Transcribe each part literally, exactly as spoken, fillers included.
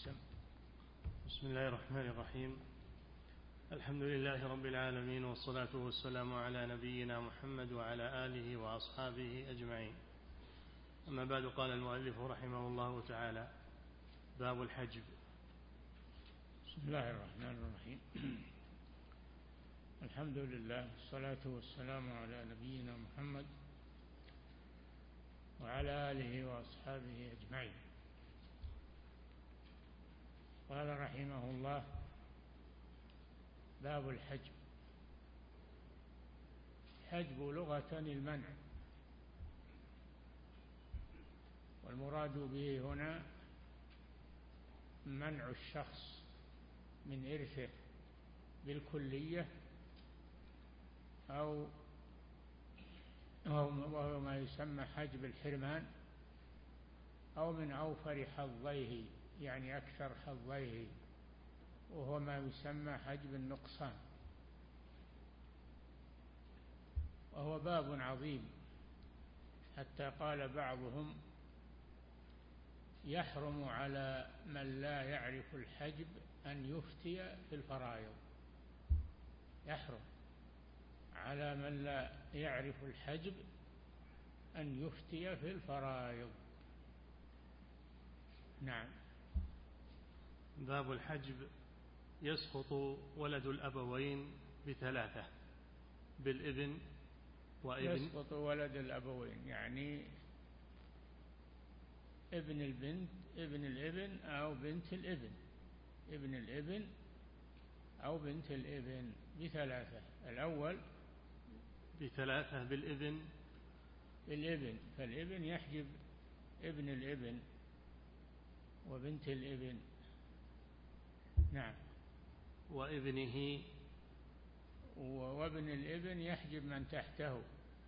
سم. بسم الله الرحمن الرحيم. الحمد لله رب العالمين، والصلاة والسلام على نبينا محمد وعلى آله وأصحابه أجمعين. أما بعد، قال المؤلف رحمه الله تعالى: باب الحجب. بسم الله الرحمن الرحيم. الحمد لله، والصلاة والسلام على نبينا محمد وعلى آله وأصحابه أجمعين. قال رحمه الله: باب الحجب. حجب لغة المنع، والمراد به هنا منع الشخص من إرثه بالكلية، أو وهو ما يسمى حجب الحرمان، أو من أوفر حظيه، يعني أكثر حظيه، وهو ما يسمى حجب النقصان. وهو باب عظيم، حتى قال بعضهم: يحرم على من لا يعرف الحجب أن يفتي في الفرائض. يحرم على من لا يعرف الحجب أن يفتي في الفرائض. نعم. باب الحجب. يسقط ولد الأبوين بثلاثة: بالابن وابن. يسقط ولد الأبوين يعني ابن البنت، ابن الابن أو بنت الابن، ابن الابن أو بنت الابن بثلاثة. الأول بثلاثة بالابن. بالابن، فالابن يحجب ابن الابن وبنت الابن. نعم. وابنه، وابن الابن يحجب من تحته.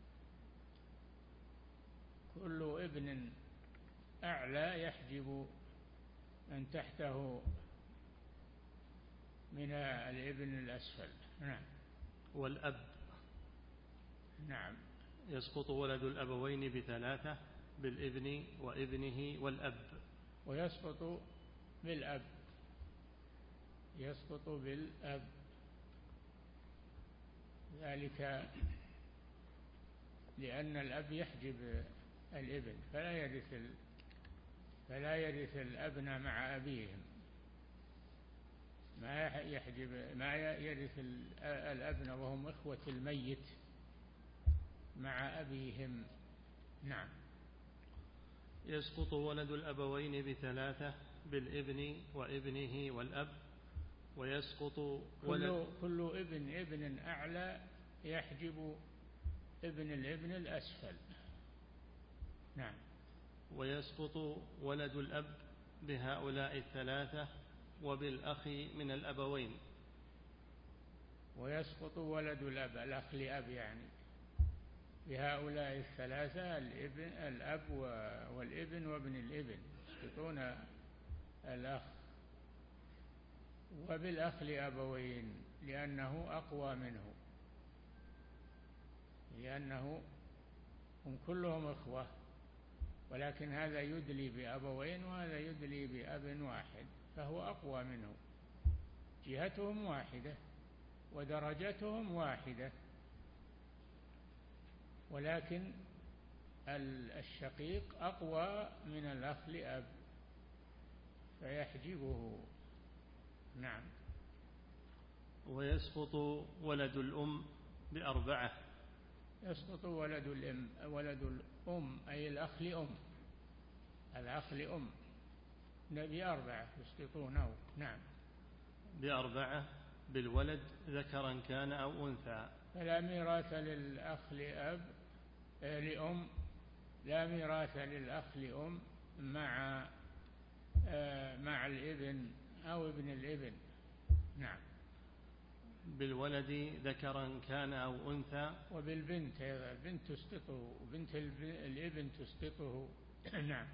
كل ابن أعلى يحجب من تحته من الابن الأسفل. نعم. والأب. نعم. يسقط ولد الأبوين بثلاثة: بالابن وابنه والأب. ويسقط بالأب، يسقط بالأب، ذلك لأن الأب يحجب الابن، فلا يرث ال... فلا يرث الأبن مع أبيهم. ما يحجب ما يرث الأبن وهم إخوة الميت مع أبيهم. نعم. يسقط ولد الأبوين بثلاثة: بالابن وابنه والأب. ويسقط ولد كل, كل ابن ابن أعلى يحجب ابن الابن الأسفل. نعم. ويسقط ولد الأب بهؤلاء الثلاثة وبالأخ من الأبوين. ويسقط ولد الأب، الأخ لأب يعني، بهؤلاء الثلاثة: الابن الأب والابن وابن الابن، يسقطون الأخ. وبالأخ لأبوين لأنه أقوى منه، لأنه هم كلهم إخوة، ولكن هذا يدلي بأبوين وهذا يدلي بأب واحد، فهو أقوى منه. جهتهم واحدة ودرجتهم واحدة، ولكن الشقيق أقوى من الأخ لأب فيحجبه. نعم. ويسقط ولد الأم بأربعة. يسقط ولد الأم، ولد الأم أي الأخ لأم، الأخ لأم بأربعة يسقطونه. نعم. بأربعة: بالولد ذكرا كان أو أنثى. فلا ميراث للأخ لأب لأم، لا ميراث للأخ لأم مع مع الابن أو ابن الابن. نعم. بالولد ذكرا كان أو أنثى. وبالبنت أيضا، البنت تسقطه، وبنت الابن تسقطه. نعم.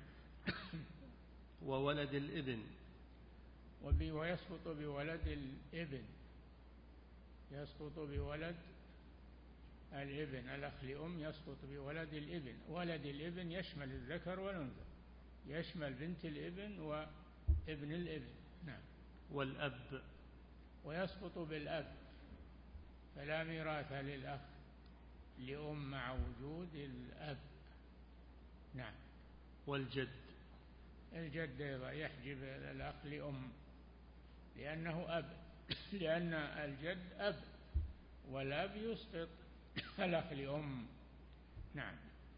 وولد الابن. ويسقط بولد الابن، يسقط بولد الابن، الأخ لأم يسقط بولد الابن. ولد الابن يشمل الذكر والأنثى، يشمل بنت الابن وابن ابن الابن. نعم. والأب. ويسقط بالأب، فلا ميراث للأخ لأم مع وجود الأب. نعم. والجد. الجد أيضا يحجب الأخ لأم لأنه أب، لأن الجد أب، والأب يسقط الأخ لأم. نعم.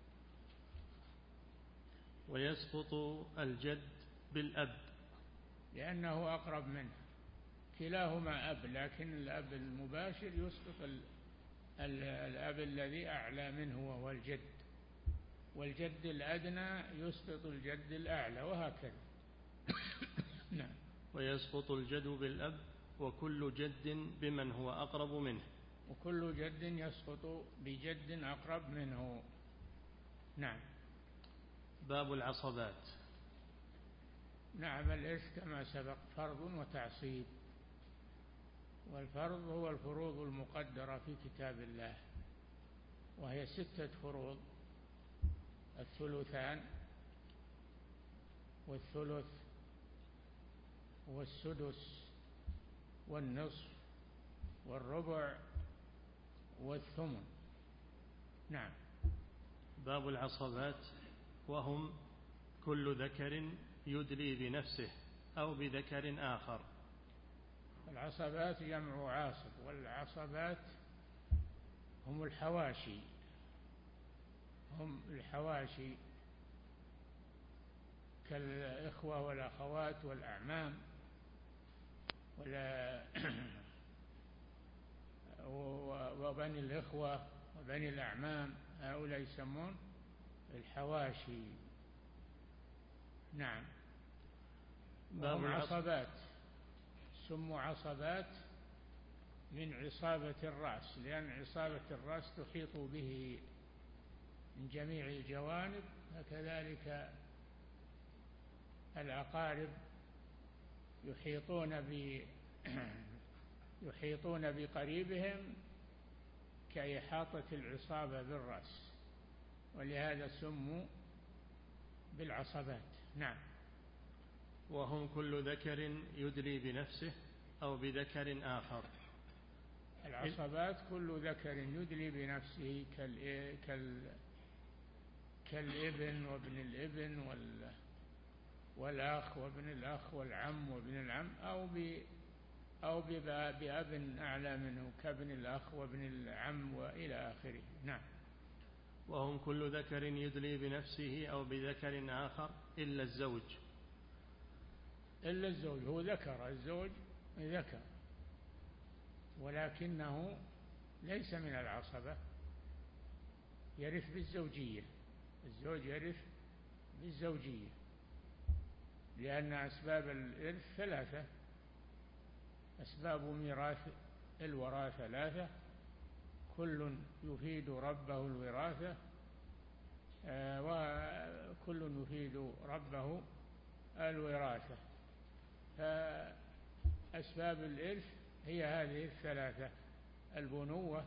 ويسقط الجد بالأب لأنه أقرب منه، كلاهما أب، لكن الأب المباشر يسقط الأب الذي أعلى منه وهو الجد، والجد الأدنى يسقط الجد الأعلى، وهكذا. نعم. ويسقط الجد بالأب وكل جد بمن هو أقرب منه. وكل جد يسقط بجد أقرب منه. نعم. باب العصبات. نعم. الإرث كما سبق فرض وتعصيب، والفرض هو الفروض المقدرة في كتاب الله، وهي ستة فروض: الثلثان والثلث والسدس والنصف والربع والثمن. نعم. باب العصبات، وهم كل ذكر يدلي بنفسه أو بذكر آخر. العصبات جمع عاصب، والعصبات هم الحواشي، هم الحواشي كالإخوة والأخوات والأعمام وبني الإخوة وبني الأعمام، هؤلاء يسمون الحواشي. نعم. وهم عصبات، سموا عصبات من عصابة الرأس، لأن عصابة الرأس تحيط به من جميع الجوانب، فكذلك الأقارب يحيطون ب يحيطون بقريبهم كإحاطة العصابة بالرأس، ولهذا سموا بالعصبات. نعم. وهم كل ذكر يدلي بنفسه أو بذكر آخر. العصبات كل ذكر يدلي بنفسه كال... كالابن وابن الابن وال... والأخ وابن الأخ والعم وابن العم، أو ب... أو بأب أعلى منه كابن الأخ وابن العم وإلى آخره. نعم. وهم كل ذكر يدلي بنفسه أو بذكر آخر إلا الزوج. إلا الزوج، هو ذكر، الزوج ذكر ولكنه ليس من العصبة، يرث بالزوجية، الزوج يرث بالزوجية، لأن أسباب الإرث ثلاثة، أسباب ميراث الوراثة ثلاثة، كل يفيد ربه الوراثة، وكل يفيد ربه الوراثة. فأسباب الإرث هي هذه الثلاثة: البنوة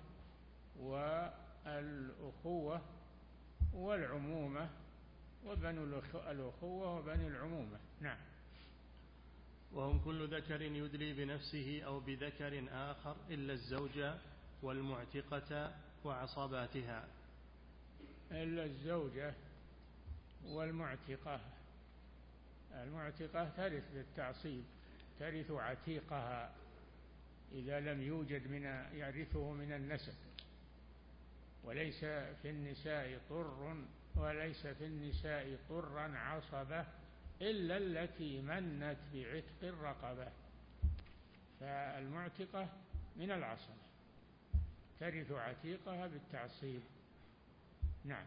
والأخوة والعمومة، وبنو الأخوة وبنو العمومة. نعم. وهم كل ذكر يدلي بنفسه أو بذكر آخر إلا الزوجة والمعتقة وعصباتها. إلا الزوجة والمعتقة، المعتقة ترث بالتعصيب، ترث عتيقها إذا لم يوجد من يرثه من النسب، وليس في النساء طر وليس في النساء طرا عصبة إلا التي منت بعتق الرقبة، فالمعتقة من العصبة ترث عتيقها بالتعصيب. نعم.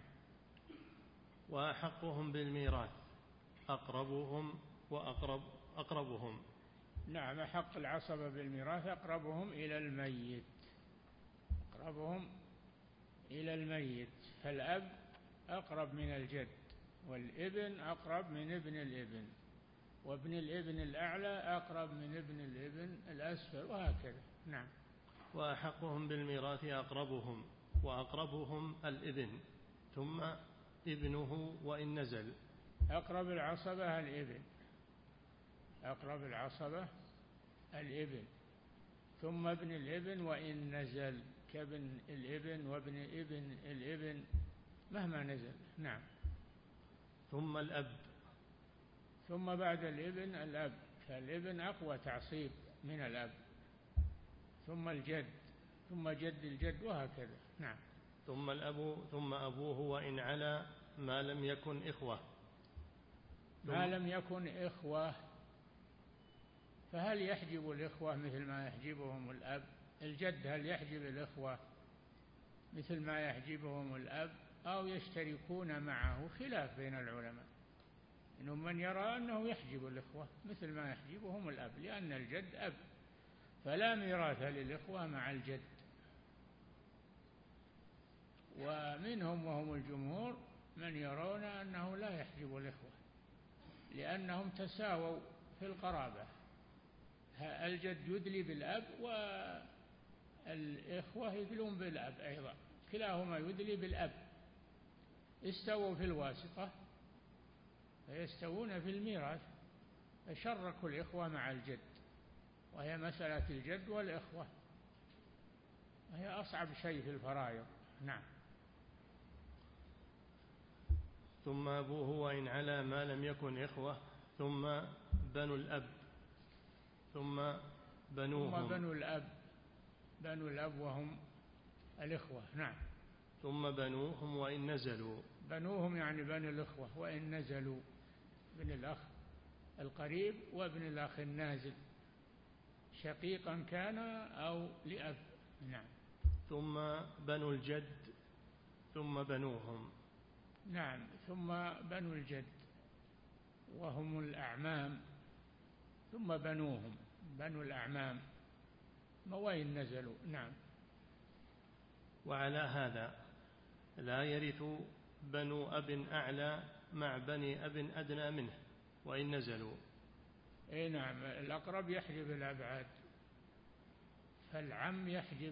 وأحقهم بالميراث أقربهم وأقرب أقربهم. نعم. حق العصبة بالميراث أقربهم إلى الميت، أقربهم إلى الميت، فالأب أقرب من الجد، والابن أقرب من ابن الابن، وابن الابن الأعلى أقرب من ابن الابن الأسفل، وهكذا. نعم. وأحقهم بالميراث أقربهم، وأقربهم الابن ثم ابنه وإن نزل. أقرب العصبة الابن، أقرب العصبة الابن، ثم ابن الابن وإن نزل، كابن الابن وابن ابن الابن مهما نزل. نعم. ثم الأب، ثم بعد الابن الأب، فالابن أقوى تعصيب من الأب، ثم الجد، ثم جد الجد، وهكذا. نعم. ثم الأب، ثم أبوه وإن علا ما لم يكن إخوة. ما لم يكن إخوة، فهل يحجب الإخوة مثل ما يحجبهم الأب؟ الجد هل يحجب الإخوة مثل ما يحجبهم الأب، أو يشتركون معه؟ خلاف بين العلماء، إنهم من يرى أنه يحجب الإخوة مثل ما يحجبهم الأب، لأن الجد أب، فلا ميراث للإخوة مع الجد. ومنهم وهم الجمهور من يرون أنه لا يحجب الإخوة، لأنهم تساووا في القرابة، الجد يدلي بالأب والإخوة يدلون بالأب أيضا، كلاهما يدلي بالأب، استووا في الواسطة فيستوون في الميراث، فشركوا الإخوة مع الجد، وهي مسألة الجد والإخوة، وهي أصعب شيء في الفرائض. نعم. ثم أبوه وإن علا ما لم يكن إخوة، ثم بنو الأب، ثم بنوهم، ثم بنو الأب، بنو الأب وهم الإخوة. نعم. ثم بنوهم وإن نزلوا، بنوهم يعني بنو الإخوة وإن نزلوا، ابن الأخ القريب وابن الأخ النازل، شقيقا كان أو لأب. نعم. ثم بنو الجد، ثم بنوهم. نعم. ثم بنو الجد وهم الأعمام، ثم بنوهم بنو الأعمام وإن نزلوا. نعم. وعلى هذا لا يرث بنو أب أعلى مع بني أب أدنى منه وإن نزلوا. اي نعم، الأقرب يحجب الأبعد، فالعم يحجب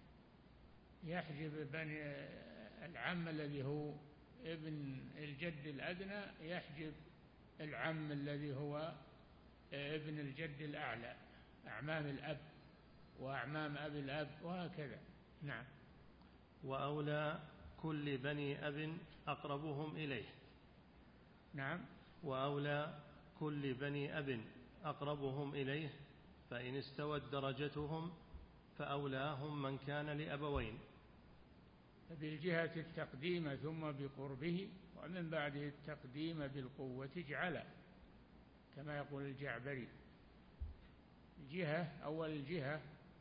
يحجب بني العم الذي هو ابن الجد الأدنى، يحجب العم الذي هو ابن الجد الأعلى، أعمام الأب وأعمام أبي الأب، وهكذا. نعم. وأولى كل بني أب أقربهم إليه. نعم. وأولى كل بني أب أقربهم إليه، فإن استوت درجتهم فأولاهم من كان لأبوين. بالجهة التقديم ثم بقربه، ومن بعده التقديم بالقوة اجعلا، كما يقول الجعبري. الجهة أول الجهة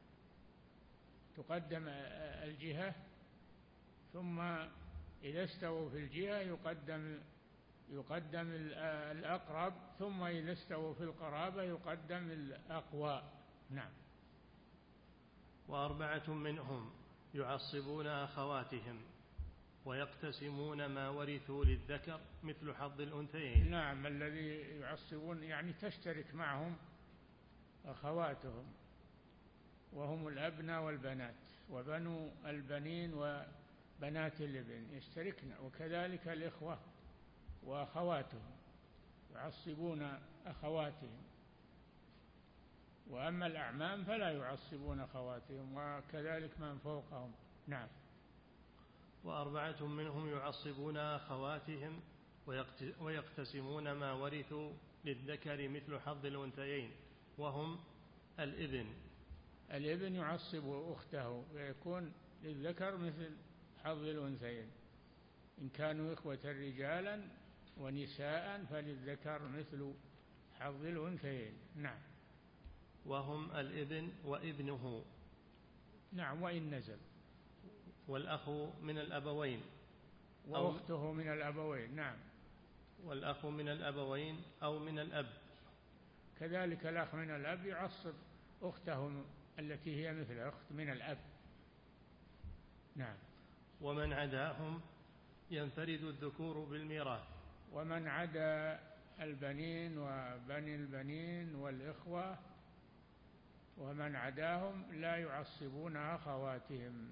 تقدم الجهة، ثم إذا استووا في الجهة يقدم يقدم الأقرب، ثم إذا استووا في القرابة يقدم الأقوى. نعم. وأربعة منهم يعصبون أخواتهم ويقتسمون ما ورثوا للذكر مثل حظ الأنثيين. نعم، الذي يعصبون يعني تشترك معهم أخواتهم، وهم الأبناء والبنات، وبنو البنين وبنات الابن يشتركن، وكذلك الإخوة وأخواتهم يعصبون أخواتهم، وأما الأعمام فلا يعصبون أخواتهم، وكذلك من فوقهم. نعم. وأربعة منهم يعصبون أخواتهم ويقتسمون ما ورثوا للذكر مثل حظ الأنثيين، وهم الابن. الابن يعصب أخته ويكون للذكر مثل حظ الأنثيين، إن كانوا إخوة رجالا ونساء فللذكر مثل حظ الأنثيين. نعم. وهم الابن وابنه. نعم، وإن نزل. والأخ من الأبوين وأخته من الأبوين. نعم. والأخ من الأبوين أو من الأب، كذلك الأخ من الأب يعصب أخته التي هي مثل أخت من الأب. نعم. ومن عداهم ينفرد الذكور بالميراث. ومن عدا البنين وبني البنين والإخوة، ومن عداهم لا يعصبون أخواتهم،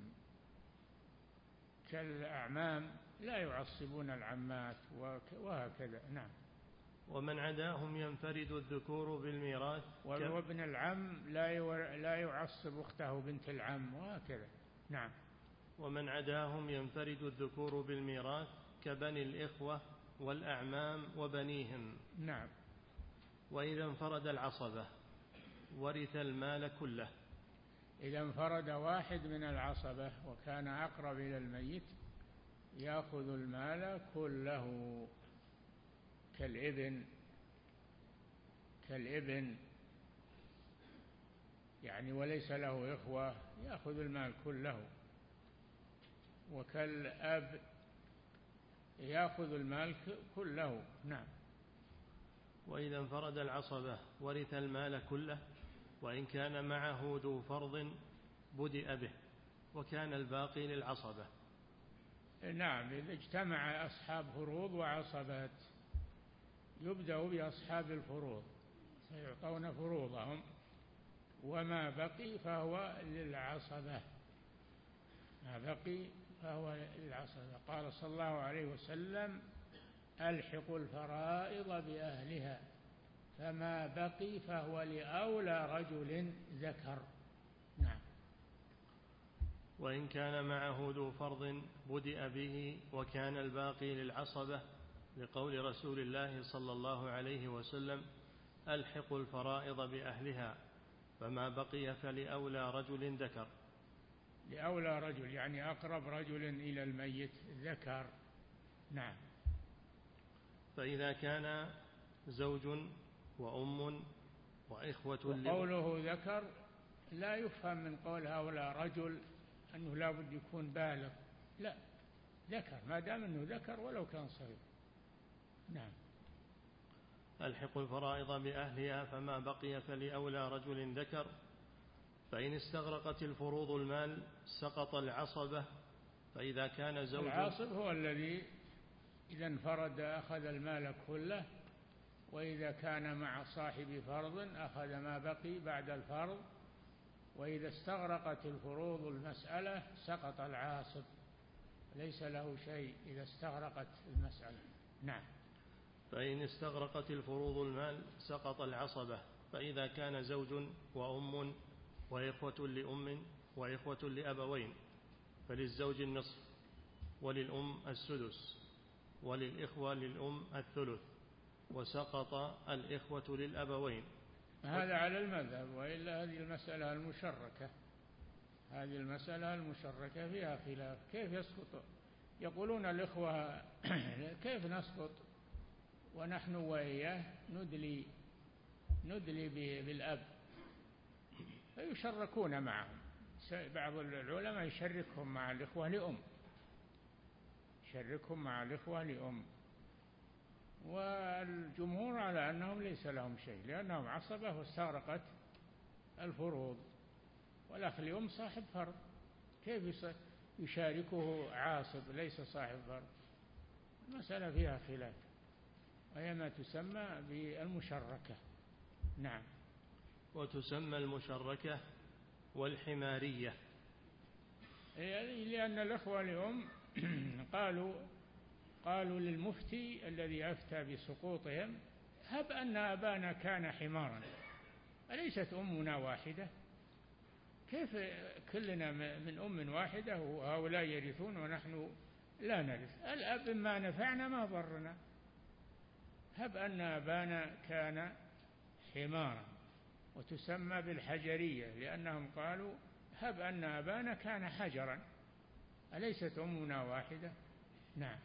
كالأعمام لا يعصبون العمات، وهكذا. نعم. ومن عداهم ينفرد الذكور بالميراث. وابن العم لا يعصب أخته بنت العم وهكذا. نعم. ومن عداهم ينفرد الذكور بالميراث كبني الإخوة والأعمام وبنيهم. نعم. وإذا انفرد العصبة ورث المال كله. إذا انفرد واحد من العصبة وكان أقرب إلى الميت يأخذ المال كله، كالابن كالابن يعني وليس له إخوة يأخذ المال كله، وكالأب يأخذ المال كله. نعم. وإذا انفرد العصبة ورث المال كله وإن كان معه ذو فرض بدأ به وكان الباقي للعصبة. نعم. إذا اجتمع أصحاب فروض وعصبات يبدأ بأصحاب الفروض سيعطون فروضهم، وما بقي فهو للعصبة. ما بقي فهو للعصبة. قال صلى الله عليه وسلم: ألحقوا الفرائض بأهلها، فما بقي فهو لأولى رجل ذكر. نعم. وإن كان معه ذو فرض بدأ به وكان الباقي للعصبة، لقول رسول الله صلى الله عليه وسلم: ألحقوا الفرائض بأهلها، فما بقي فلأولى رجل ذكر. لأولى رجل يعني أقرب رجل إلى الميت ذكر. نعم. فإذا كان زوج وأم وإخوة لأم. وقوله ذكر لا يفهم من قول هؤلاء رجل أنه لا بد يكون بالغ، لا، ذكر ما دام أنه ذكر ولو كان صغير. نعم. ألحقوا الفرائض بأهلها فما بقي فلأولى رجل ذكر. فإن استغرقت الفروض المال سقط العصبة. فإذا كان زوج. العاصب هو الذي إذا انفرد أخذ المال كله، وإذا كان مع صاحب فرض أخذ ما بقي بعد الفرض، وإذا استغرقت الفروض المسألة سقط العاصب، ليس له شيء إذا استغرقت المسألة. نعم. فإن استغرقت الفروض المال سقط العصبة. فإذا كان زوج وأم وإخوة لأم وإخوة لأبوين فللزوج النصف، وللأم السدس، وللإخوة للأم الثلث، وسقط الإخوة للأبوين. هذا على المذهب، وإلا هذه المسألة المشركة هذه المسألة المشركة فيها خلاف كيف يسقط. يقولون الإخوة كيف نسقط ونحن وإياه ندلي ندلي بالأب، فيشركون معهم. بعض العلماء يشركهم مع الإخوة لأم يشركهم مع الإخوة لأم والجمهور على أنهم ليس لهم شيء لأنهم عصبة واستغرقت الفروض. والأخ لأم صاحب فرض، كيف يشاركه عاصب ليس صاحب فرض؟ المسألة فيها خلاف، وهي ما تسمى بالمشركة. نعم. وتسمى المشركة والحمارية، لأن الأخوة لأم قالوا قالوا للمفتي الذي أفتى بسقوطهم: هب أن أبانا كان حمارا، أليست أمنا واحدة؟ كيف كلنا من أم واحدة وهؤلاء يرثون ونحن لا نرث؟ الأب ما نفعنا ما ضرنا. هب أن أبانا كان حمارا. وتسمى بالحجرية لأنهم قالوا: هب أن أبانا كان حجرا، أليست أمنا واحدة؟ نعم.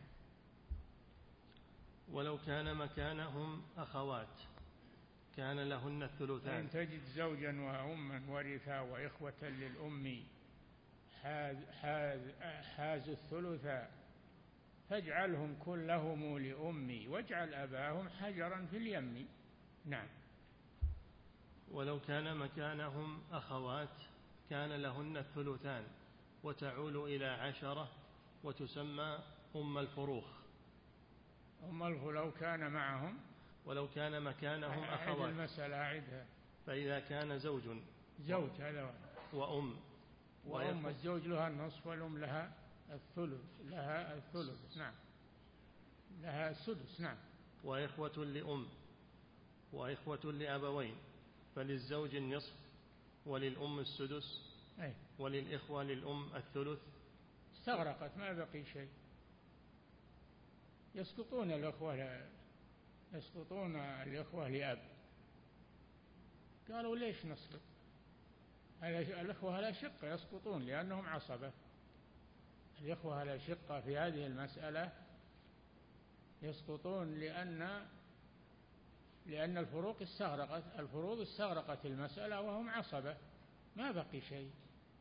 ولو كان مكانهم أخوات كان لهن الثلثان. إن تجد زوجا وأما ورثا وإخوة للأم حاز, حاز, حاز الثلث فاجعلهم كلهم لأمي واجعل أباهم حجرا في اليم. نعم. ولو كان مكانهم أخوات كان لهن الثلثان وتعول إلى عشرة وتسمى أم الفروخ. أم الفروخ لو كان معهم ولو كان مكانهم أخوات المسألة أعدها. فإذا كان زوج زوج هذا وأم وأم الزوج لها النصف والأم لها الثلث لها الثلث. نعم. لها السدس. نعم. وإخوة لأم وإخوة لأبوين، فللزوج النصف وللأم السدس أي. وللإخوة للأم الثلث. استغرقت ما بقي شيء. يسقطون الأخوة يسقطون الإخوة لأب. قالوا ليش نسقط؟ الإخوة لا شقة يسقطون لأنهم عصبة. الإخوة لا شقة في هذه المسألة يسقطون لأن لأن الفروق استغرقت الفروض استغرقت المسألة وهم عصبة ما بقي شيء.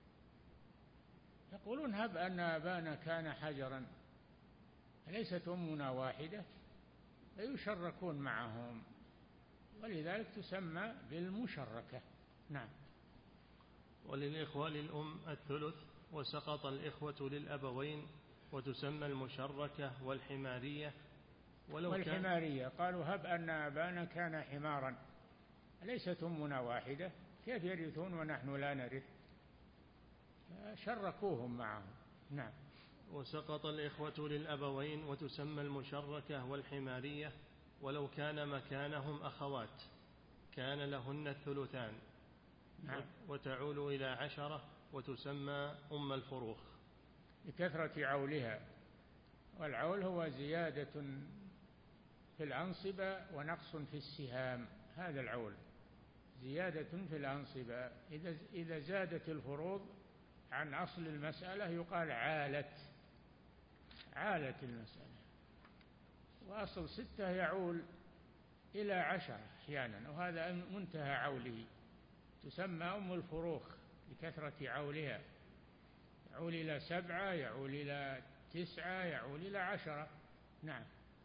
يقولون هب أن أبانا كان حجرا أليست أمنا واحدة؟ فيشركون معهم، ولذلك تسمى بالمشركة. نعم. وللإخوة للأم الثلث، وسقط الإخوة للأبوين، وتسمى المشركة والحمارية. ولو والحمارية قالوا هب أن أبانا كان حمارا أليست أمنا واحدة؟ كيف يرثون ونحن لا نرث؟ شركوهم معهم. نعم. وسقط الإخوة للأبوين، وتسمى المشركة والحمارية. ولو كان مكانهم أخوات كان لهن الثلثان. نعم. وتعول إلى عشرة، وتسمى أم الفروخ لكثرة عولها. والعول هو زيادة في الأنصبة ونقص في السهام، هذا العول زيادة في الأنصبة. إذا إذا زادت الفروض عن أصل المسألة يقال عالت عالت المسألة. وأصل ستة يعول إلى عشرة أحيانا، وهذا منتهى عوله، تسمى أم الفروخ لكثرة عولها. يعول إلى سبعة، يعول إلى تسعة، يعول إلى عشرة. نعم.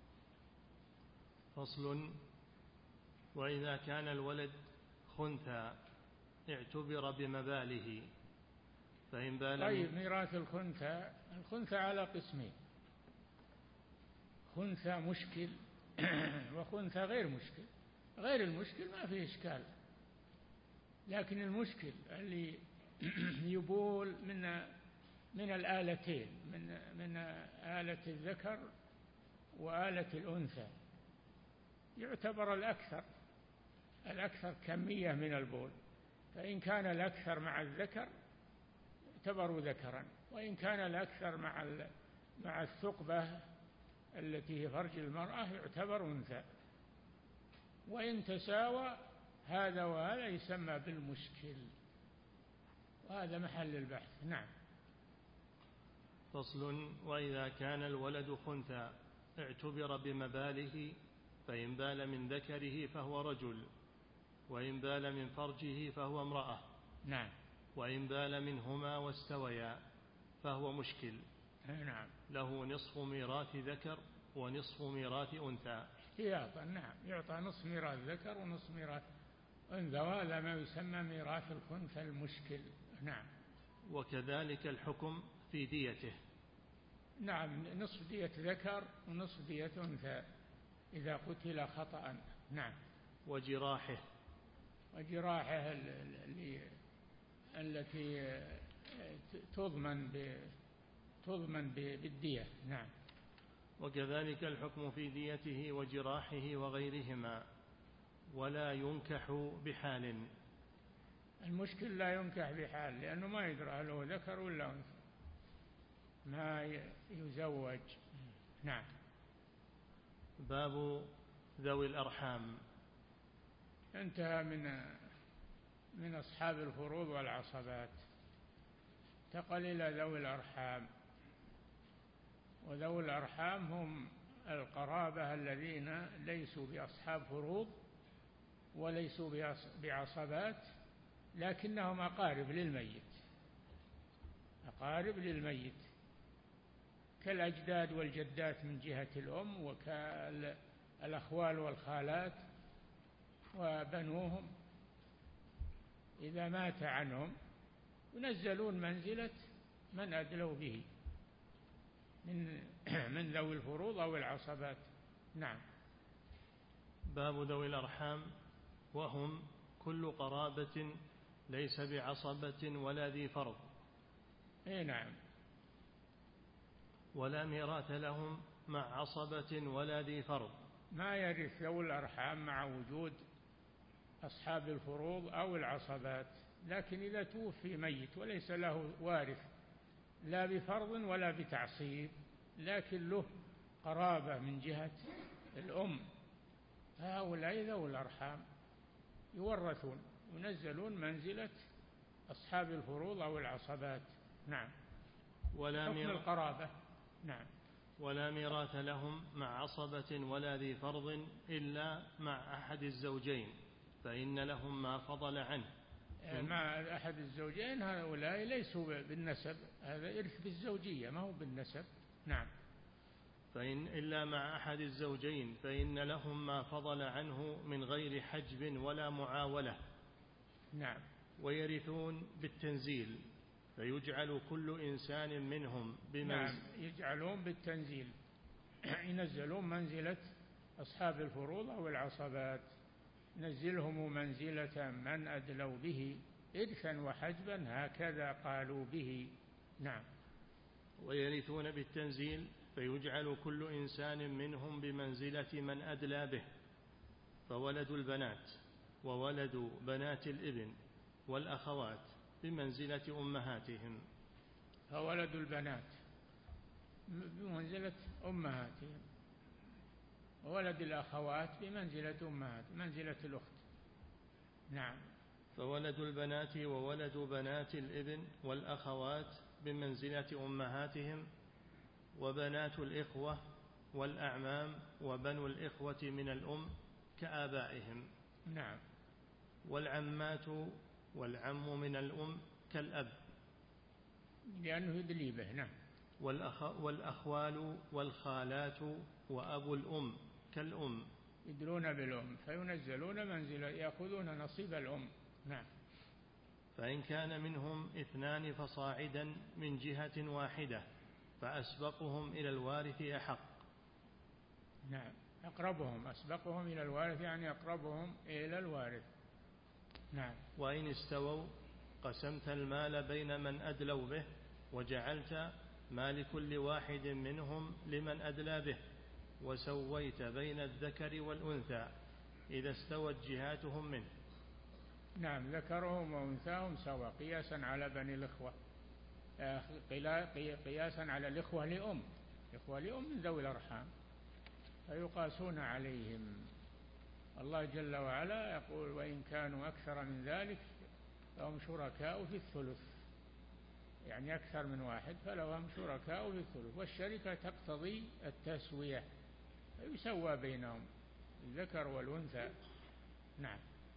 فصل. وإذا كان الولد خنثى اعتبر بمباله، فإن بال. طيب، ميراث الخنثى الخنثى على قسمين: خنثى مشكل وخنثى غير مشكل. غير المشكل ما فيه إشكال، لكن المشكل اللي يبول من من الآلتين، من من آلة الذكر وآلة الأنثى، يعتبر الأكثر الأكثر كمية من البول. فإن كان الأكثر مع الذكر يعتبر ذكرا، وإن كان الأكثر مع مع الثقبة التي هي فرج المرأة يعتبر أنثى. وإن تساوى هذا وهذا يسمى بالمشكل، وهذا محل البحث. نعم. فصل. وإذا كان الولد خنثى اعتبر بمباله، فإن بال من ذكره فهو رجل، وإن بال من فرجه فهو امرأة. نعم. وإن بال منهما واستويا فهو مشكل. نعم. له نصف ميراث ذكر ونصف ميراث أنثى. احتياطا. نعم. يعطى نصف ميراث ذكر ونصف ميراث أنثى، وهذا ما يسمى ميراث الخنثى المشكل. نعم. وكذلك الحكم في ديته. نعم. نصف دية ذكر ونصف دية أنثى إذا قتل خطأ. نعم. وجراحه. وجراحه اللي التي تضمن ب تضمن بالدية. نعم. وكذلك الحكم في ديته وجراحه وغيرهما. ولا ينكح بحال. المشكل لا ينكح بحال، لأنه ما يدرى هل هو ذكر ولا أنثى، ما يزوج. نعم. باب ذوي الأرحام. انتهى من من أصحاب الفروض والعصبات، انتقل إلى ذوي الأرحام. وذوي الأرحام هم القرابة الذين ليسوا بأصحاب فروض وليسوا بعصبات، لكنهم أقارب للميت أقارب للميت كالأجداد والجدات من جهة الأم، وكالأخوال والخالات وبنوهم. إذا مات عنهم ينزلون منزلة من أدلوا به من من ذوي الفروض أو العصبات. نعم. باب ذوي الأرحام، وهم كل قرابة ليس بعصبة ولا ذي فرض. إيه نعم. ولا ميراث لهم مع عصبة ولا ذي فرض. ما يرث ذوي الأرحام مع وجود أصحاب الفروض أو العصبات. لكن إذا توفي ميت وليس له وارث لا بفرض ولا بتعصيب، لكن له قرابة من جهة الأم، هؤلاء ذوي الأرحام يورثون، ينزلون منزلة أصحاب الفروض أو العصبات. نعم. ولا حكم القرابة. نعم. ولا ميراث لهم مع عصبة ولا ذي فرض إلا مع أحد الزوجين، فإن لهم ما فضل عنه. مع أحد الزوجين هؤلاء ليسوا بالنسب، هذا إرث بالزوجية ما هو بالنسب. نعم. فإن إلا مع أحد الزوجين فإن لهم ما فضل عنه من غير حجب ولا معاولة. نعم. ويرثون بالتنزيل، فيجعل كل إنسان منهم بمنزل. نعم، يجعلون بالتنزيل، ينزلون منزلة أصحاب الفروض أو العصبات، نزلهم منزلة من أدلوا به إرثا وحجبا، هكذا قالوا به. نعم. ويرثون بالتنزيل، فيجعل كل إنسان منهم بمنزلة من أدلى به، فولد البنات وولد بنات الابن والأخوات بمنزلة أمهاتهم. فولد البنات بمنزلة أمهاتهم، وولد الأخوات بمنزلة أمهات، منزلة الأخت. نعم. فولد البنات وولد بنات الابن والأخوات بمنزلة أمهاتهم، وبنات الإخوة والأعمام وبنو الإخوة من الأم كآبائهم. نعم. والعمات والعم من الأم كالأب لأنه يدلي به. نعم. والأخ والأخوال والخالات وأبو الأم كالأم يدلون بالأم، فينزلون منزلة، يأخذون نصيب الأم. نعم. فإن كان منهم اثنان فصاعدا من جهة واحدة فأسبقهم إلى الوارث أحق. نعم. أقربهم، أسبقهم إلى الوارث يعني أقربهم إلى الوارث. نعم. وإن استووا قسمت المال بين من أدلوا به، وجعلت ما لكل واحد منهم لمن أدلى به، وسويت بين الذكر والأنثى إذا استوت جهاتهم منه. نعم. ذكرهم وأنثاهم سوا، قياسا على بني الإخوة، قياسا على الإخوة لأم، الإخوة لأم من ذوي الأرحام فيقاسون عليهم. الله جل وعلا يقول: وإن كانوا أكثر من ذلك فهم شركاء في الثلث، يعني أكثر من واحد فلهم شركاء في الثلث، والشركة تقتضي التسوية، يسوى بينهم الذكر والأنثى. نعم.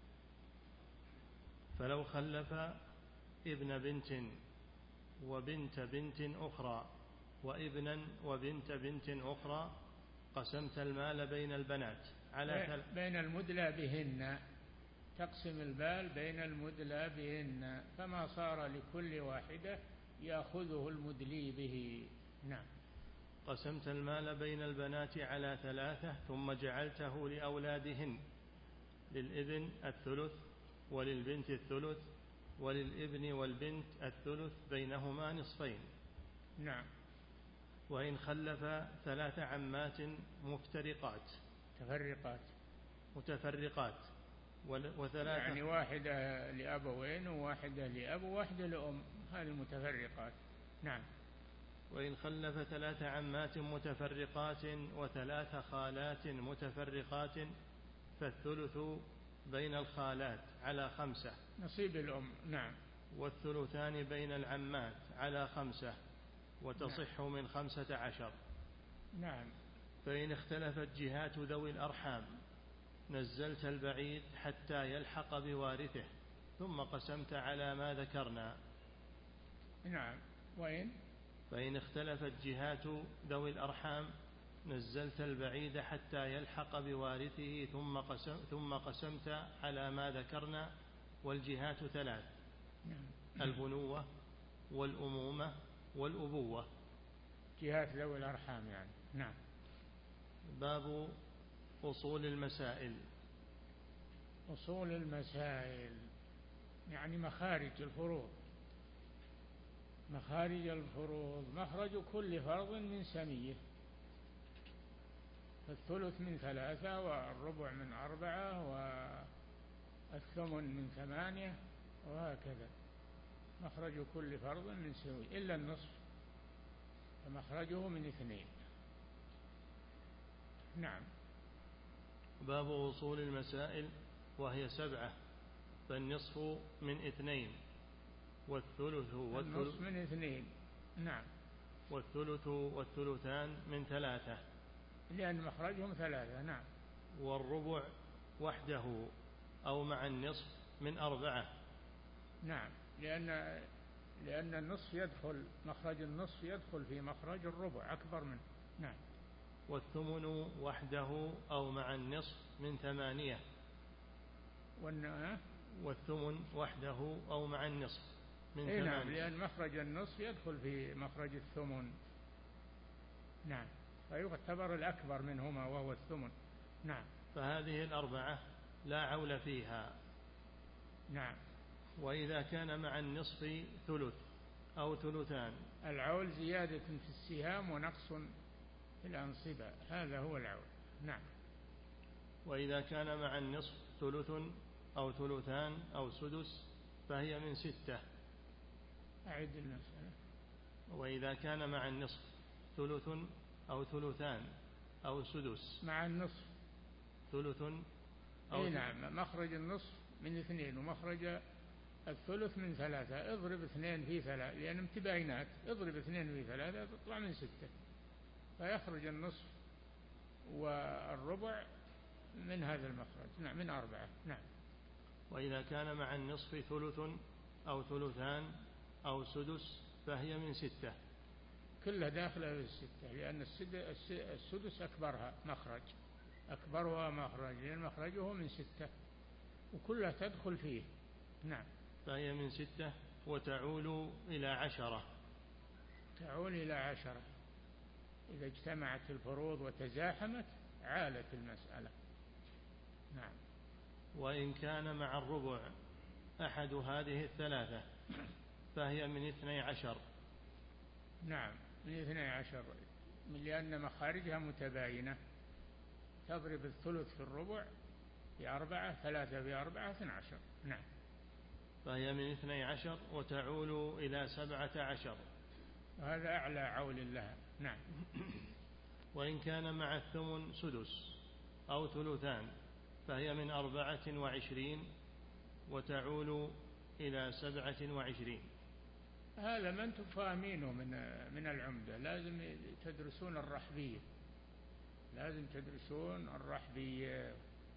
فلو خلف ابن بنت وبنت بنت أخرى وابنا وبنت بنت أخرى قسمت المال بين البنات على بين المدلى بهن، تقسم المال بين المدلى بهن، فما صار لكل واحدة يأخذه المدلي به. نعم. قسمت المال بين البنات على ثلاثة ثم جعلته لأولادهن، للابن الثلث وللبنت الثلث وللابن والبنت الثلث بينهما نصفين. نعم. وإن خلف ثلاث عمات مفترقات متفرقات متفرقات وثلاثة، يعني واحدة لأبوين وواحدة لأب وواحدة لأم، هذه المتفرقات. نعم. وإن خلف ثلاث عمات متفرقات وثلاث خالات متفرقات فالثلث بين الخالات على خمسة، نصيب الأم. نعم. والثلثان بين العمات على خمسة، وتصح نعم. من خمسة عشر. نعم. فإن اختلفت جهات ذوي الأرحام نزلت البعيد حتى يلحق بوارثه، ثم قسمت على ما ذكرنا. نعم. وإن فإن اختلفت جهات ذوي الأرحام نزلت البعيد حتى يلحق بوارثه، ثم قسم ثم قسمت على ما ذكرنا. والجهات ثلاث: نعم. البنوة والأمومة والأبوة، جهات ذوي الأرحام يعني. نعم. باب أصول المسائل. أصول المسائل يعني مخارج الفروض. مخارج الفروض: مخرج كل فرض من سميه، فالثلث من ثلاثة، والربع من أربعة، والثمن من ثمانية، وهكذا. مخرج كل فرض من سوي إلا النصف فمخرجه من اثنين. نعم. باب وصول المسائل وهي سبعة، فالنصف من اثنين والثلث والثلث النصف من اثنين. نعم. والثلث والثلثان من ثلاثة، لأن مخرجهم ثلاثة. نعم. والربع وحده أو مع النصف من أربعة. نعم، لأن لأن النصف يدخل مخرج النصف يدخل في مخرج الربع أكبر منه. نعم. والثمن وحده أو مع النصف من ثمانية. والثمن وحده أو مع النصف من ثمانية. نعم، لأن مخرج النصف يدخل في مخرج الثمن. نعم، فيعتبر الأكبر منهما وهو الثمن. نعم. فهذه الأربعة لا عول فيها. نعم. وإذا كان مع النصف ثلث أو ثلثان. العول زيادة في السهام ونقص في الأنصبة، هذا هو العول. نعم. وإذا كان مع النصف ثلث أو ثلثان أو سدس فهي من ستة. أعد المسألة. وإذا كان مع النصف ثلث أو ثلثان أو سدس. مع النصف ثلث أو أي نعم، مخرج النصف من اثنين ومخرج الثلث من ثلاثة. اضرب اثنين في ثلاثة لأن متباينات، اضرب اثنين في ثلاثة تطلع من ستة، فيخرج النصف والربع من هذا المخرج. نعم، من أربعة. نعم. وإذا كان مع النصف ثلث أو ثلثان أو سدس فهي من ستة. كلها داخلة في الستة، لأن السدس أكبرها مخرج، أكبرها مخرج، لأن مخرجه من ستة وكلها تدخل فيه. نعم. فهي من ستة وتعول إلى عشرة. تعول إلى عشرة إذا اجتمعت الفروض وتزاحمت عالت المسألة. نعم. وإن كان مع الربع أحد هذه الثلاثة فهي من اثني عشر. نعم، من اثني عشر، لأن مخارجها متباينة. تضرب الثلث في الربع بأربعة، ثلاثة بأربعة اثنى عشر. نعم. فهي من اثني عشر وتعول إلى سبعة عشر، وهذا أعلى عول لها. نعم. وإن كان مع الثمن سدس أو ثلثان فهي من أربعة وعشرين وتعول إلى سبعة وعشرين. هذا ما أنتم فاهمينه من من العمدة. لازم تدرسون الرحبية، لازم تدرسون الرحبية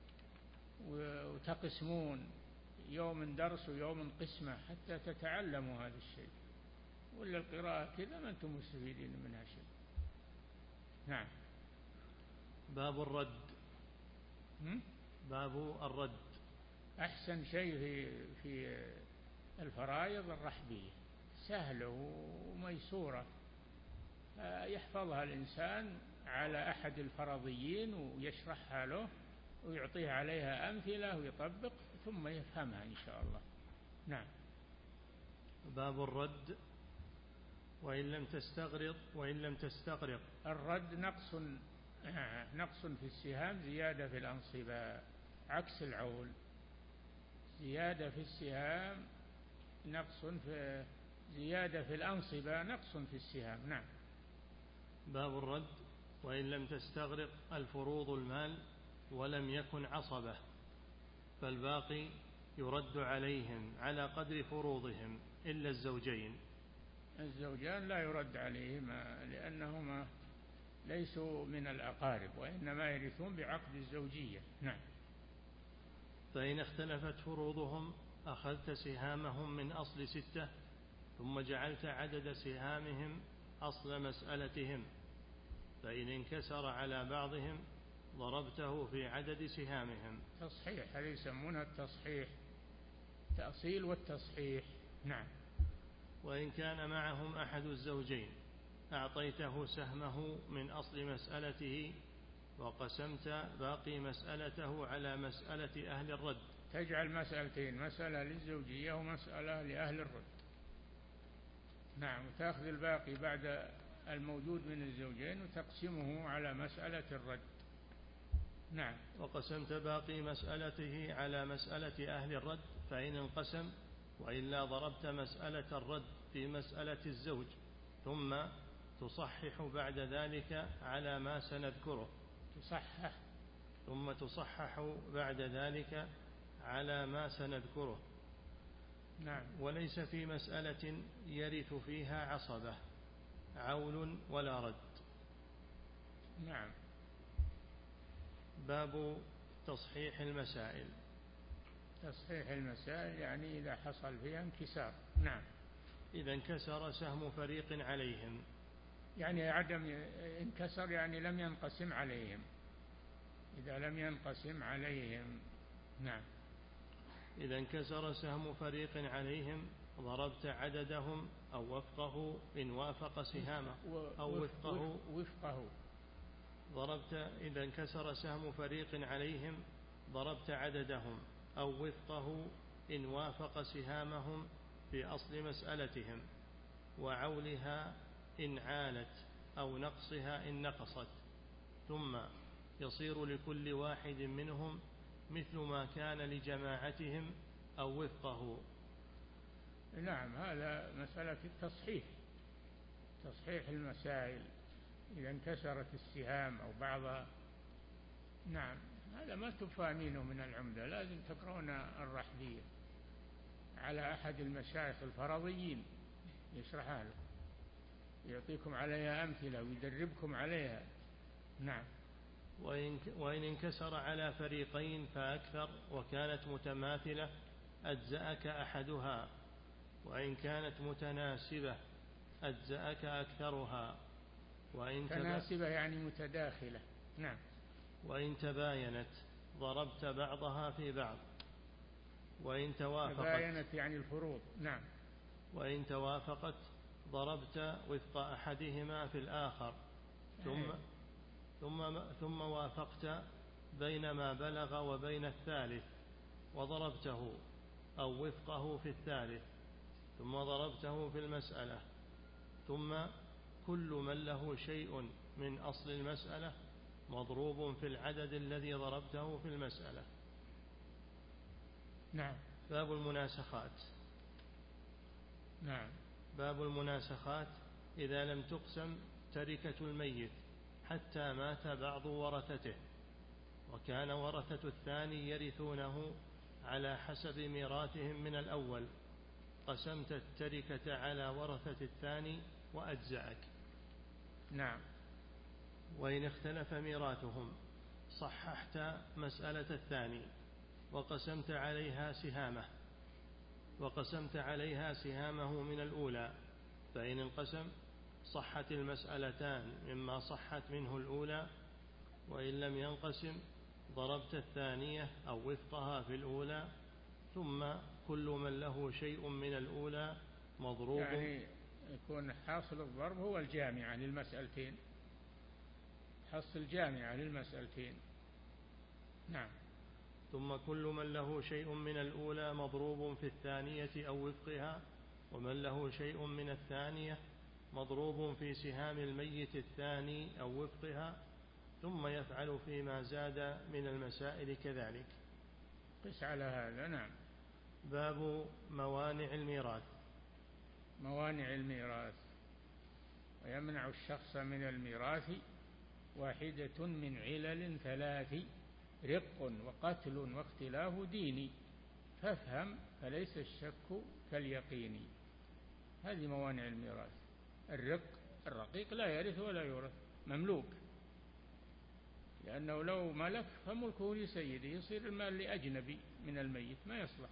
وتقسمون، يوم درس ويوم قسمة حتى تتعلموا هذا الشيء، ولا القراءة كذا ما أنتم مستفيدين منها شيء. نعم. باب الرد. م? باب الرد. أحسن شيء في في الفرائض الرحبية، سهلة وميسورة، يحفظها الإنسان على أحد الفرضيين ويشرحها له ويعطيه عليها أمثلة ويطبق ثم يفهمها إن شاء الله. نعم. باب الرد. وإن لم تستغرق وإن لم تستغرق. الرد نقص نقص في السهام، زيادة في الأنصبة، عكس العول. زيادة في السهام نقص في زيادة في الأنصبة، نقص في السهام. نعم. باب الرد. وإن لم تستغرق الفروض المال ولم يكن عصبة فالباقي يرد عليهم على قدر فروضهم إلا الزوجين. الزوجان لا يرد عليهما لأنهما ليسوا من الأقارب، وإنما يرثون بعقد الزوجية. نعم. فإن اختلفت فروضهم أخذت سهامهم من أصل ستة ثم جعلت عدد سهامهم أصل مسألتهم، فإن انكسر على بعضهم ضربته في عدد سهامهم. تصحيح، هذا يسمونها التصحيح، تأصيل والتصحيح. نعم. وإن كان معهم أحد الزوجين أعطيته سهمه من أصل مسألته وقسمت باقي مسألته على مسألة أهل الرد. تجعل مسألتين، مسألة للزوجية ومسألة لأهل الرد. نعم. وتأخذ الباقي بعد الموجود من الزوجين وتقسمه على مسألة الرد. نعم. وقسمت باقي مسألته على مسألة أهل الرد فإن انقسم، وإلا ضربت مسألة الرد في مسألة الزوج، ثم تصحح بعد ذلك على ما سنذكره. تصحح ثم تصحح بعد ذلك على ما سنذكره. نعم. وليس في مسألة يرث فيها عصبة عول ولا رد. نعم. باب تصحيح المسائل. تصحيح المسائل يعني إذا حصل فيها انكسار. نعم. إذا انكسر سهم فريق عليهم، يعني عدم انكسر يعني لم ينقسم عليهم، إذا لم ينقسم عليهم. نعم. إذا انكسر سهم فريق عليهم ضربت عددهم أو وفقه إن وافق سهامه أو وفقه وفقه ضربت إذا انكسر سهم فريق عليهم ضربت عددهم أو وفقه إن وافق سهامهم في أصل مسألتهم، وعولها إن عالت أو نقصها إن نقصت، ثم يصير لكل واحد منهم مثل ما كان لجماعتهم أو وفقه. نعم. هذا مسألة التصحيح، تصحيح المسائل إذا انكسرت السهام أو بعضها. نعم. هذا ما تفهمينه من العمدة، لازم تقرؤون الرحبية على أحد المشايخ الفرضيين يشرحها له، يعطيكم عليها أمثلة ويدربكم عليها. نعم. وإن انكسر على فريقين فأكثر وكانت متماثلة أجزأك أحدها، وإن كانت متناسبة أجزأك أكثرها، وإن متناسبة يعني متداخلة. نعم. وإن تباينت ضربت بعضها في بعض، وإن توافقت تباينت يعني الفروض. نعم. وإن توافقت ضربت وفق أحدهما في الآخر، ثم ثم ثم وافقت بين ما بلغ وبين الثالث وضربته أو وفقه في الثالث، ثم ضربته في المسألة، ثم كل من له شيء من أصل المسألة مضروب في العدد الذي ضربته في المسألة. نعم. باب المناسخات. نعم. باب المناسخات. إذا لم تقسم تركة الميت حتى مات بعض ورثته، وكان ورثة الثاني يرثونه على حسب ميراثهم من الأول، قسمت التركة على ورثة الثاني وأجزأك. نعم. وإن اختلف ميراثهم صححت مسألة الثاني وقسمت عليها سهامه وقسمت عليها سهامه من الأولى، فإن انقسم صحت المسألتان مما صحت منه الأولى، وإن لم ينقسم ضربت الثانية أو وفقها في الأولى، ثم كل من له شيء من الأولى مضروب. يعني يكون حاصل الضرب هو الجامعة للمسألتين، حصل الجامعة للمسألتين. نعم. ثم كل من له شيء من الأولى مضروب في الثانية أو وفقها، ومن له شيء من الثانية مضروب في سهام الميت الثاني أو وفقها، ثم يفعل فيما زاد من المسائل كذلك. قس على هذا. نعم. باب موانع الميراث. موانع الميراث. ويمنع الشخص من الميراث واحدة من علل ثلاث: رق وقتل واختلاف دين، فافهم فليس الشك كاليقين. هذه موانع الميراث. الرق، الرقيق لا يرث ولا يورث، مملوك، لأنه لو ملك فملكه لسيده، يصير المال لأجنبي من الميت ما يصلح.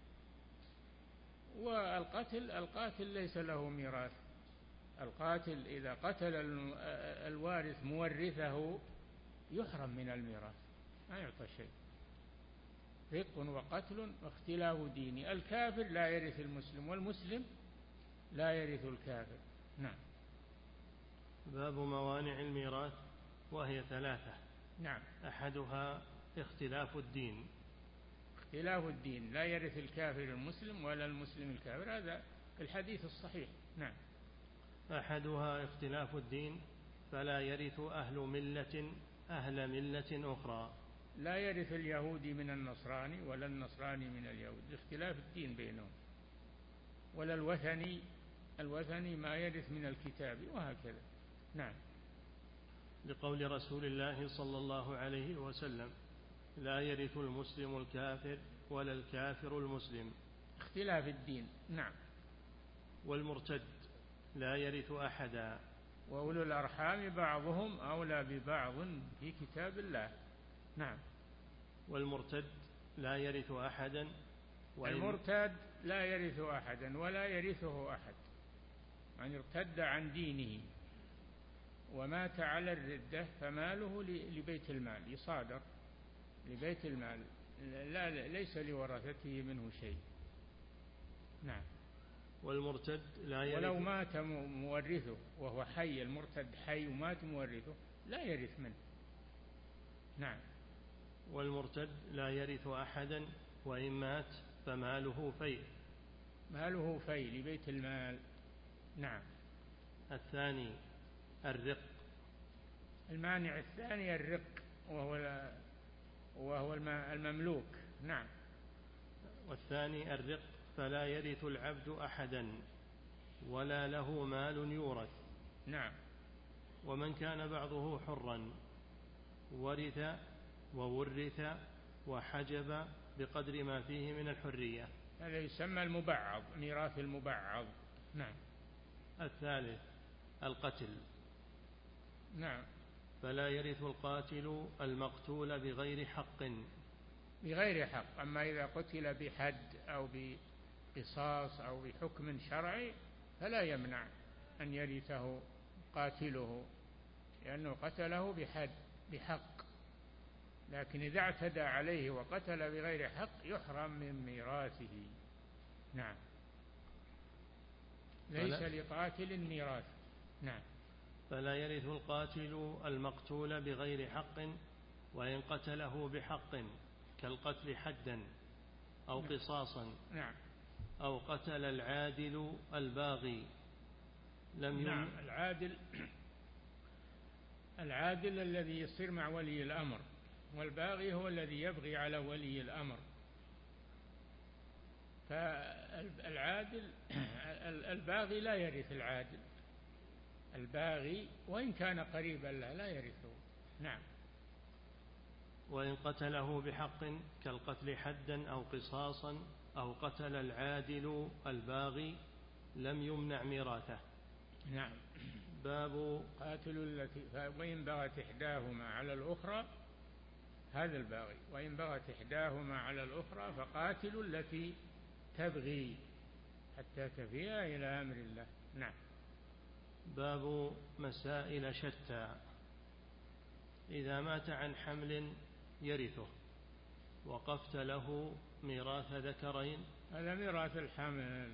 والقتل، القاتل ليس له ميراث. القاتل إذا قتل الوارث مورثه يحرم من الميراث، ما يعطى شيء. رق وقتل واختلاف دين. الكافر لا يرث المسلم، والمسلم لا يرث الكافر. نعم. باب موانع الميراث، وهي ثلاثة. نعم. أحدها اختلاف الدين. اختلاف الدين، لا يرث الكافر المسلم ولا المسلم الكافر، هذا الحديث الصحيح. نعم. أحدها اختلاف الدين، فلا يرث أهل ملة أهل ملة أخرى. لا يرث اليهودي من النصراني ولا النصراني من اليهودي، اختلاف الدين بينهم، ولا الوثني الوثني ما يرث من الكتاب، وهكذا. نعم. لقول رسول الله صلى الله عليه وسلم: لا يرث المسلم الكافر ولا الكافر المسلم. اختلاف الدين. نعم. والمرتد لا يرث أحدا. وأولو الأرحام بعضهم أولى ببعض في كتاب الله. نعم. والمرتد لا يرث أحدا. المرتد لا يرث أحدا ولا يرثه أحد، من ارتد عن دينه ومات على الردة فماله لبيت المال، يصادر لبيت المال، لا ليس لورثته منه شيء. نعم. والمرتد لا يرث. ولو مات مورثه وهو حي، المرتد حي ومات مورثه لا يرث منه. نعم. والمرتد لا يرث أحدا وإن مات فماله فيء. ماله فيء لبيت المال. نعم. الثاني الرق. المانع الثاني الرق، وهو وهو المملوك. نعم. والثاني الرق فلا يرث العبد أحدا ولا له مال يورث. نعم. ومن كان بعضه حرا ورث وورث وحجب بقدر ما فيه من الحرية، هذا يسمى المبعض، ميراث المبعض. نعم. الثالث القتل. نعم. فلا يرث القاتل المقتول بغير حق. بغير حق. أما إذا قتل بحد أو بقصاص أو بحكم شرعي فلا يمنع أن يرثه قاتله، لأنه قتله بحد بحق. لكن إذا اعتدى عليه وقتل بغير حق يحرم من ميراثه. نعم. ليس لقاتل ميراث. نعم. فلا يرث القاتل المقتول بغير حق وإن قتله بحق، كالقتل حدا أو نعم. قصاصا. نعم. أو قتل العادل الباغي لم يم... نعم. العادل العادل الذي يصير مع ولي الأمر، والباغي هو الذي يبغي على ولي الأمر. فالعادل الباغي لا يرث العادل، الباغي وإن كان قريبا له لا يرثه. نعم. وإن قتله بحق كالقتل حدا أو قصاصا أو قتل العادل الباغي لم يمنع ميراثه. نعم. باب قاتل التي وإن بغت إحداهما على الأخرى، هذا الباغي، وإن بغت إحداهما على الأخرى فقاتل التي تبغي حتى تفيء إلى أمر الله. نعم. باب مسائل شتى. إذا مات عن حمل يرثه، وقفت له ميراث ذكرين. هذا ميراث الحمل.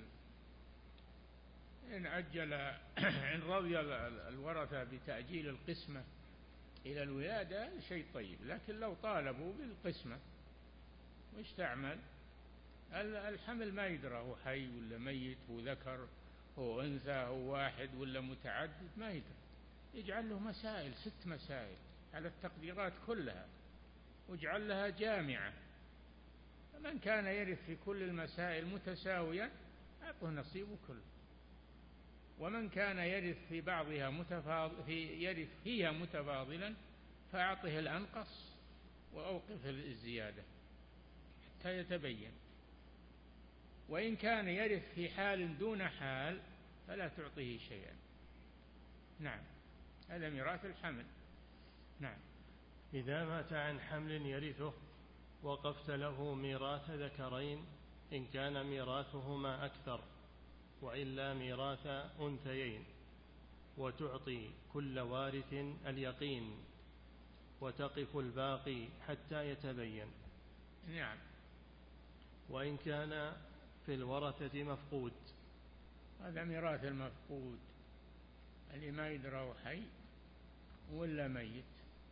إن أجل إن رضي الورثة بتأجيل القسمة إلى الولادة شيء طيب، لكن لو طالبوا بالقسمة واستعمل الحمل ما يدرى هو حي ولا ميت، هو ذكر هو أنثى، هو واحد ولا متعدد، ما يدري. يجعل له مسائل، ست مسائل على التقديرات كلها، واجعل لها جامعة. فمن كان يرث في كل المسائل متساويا أعطه نصيبه كله، ومن كان يرث في بعضها متفاضل في يرث فيها متفاضلا فأعطه الأنقص وأوقف الزيادة حتى يتبين. وإن كان يرث في حال دون حال فلا تعطيه شيئا. نعم. هذا ميراث الحمل. نعم. إذا مات عن حمل يرثه، وقفت له ميراث ذكرين إن كان ميراثهما أكثر، وإلا ميراث أنثيين، وتعطي كل وارث اليقين، وتقف الباقي حتى يتبين. نعم. وإن كان في الورثة مفقود. هذا ميراث المفقود اللي ما يدرى حي ولا ميت،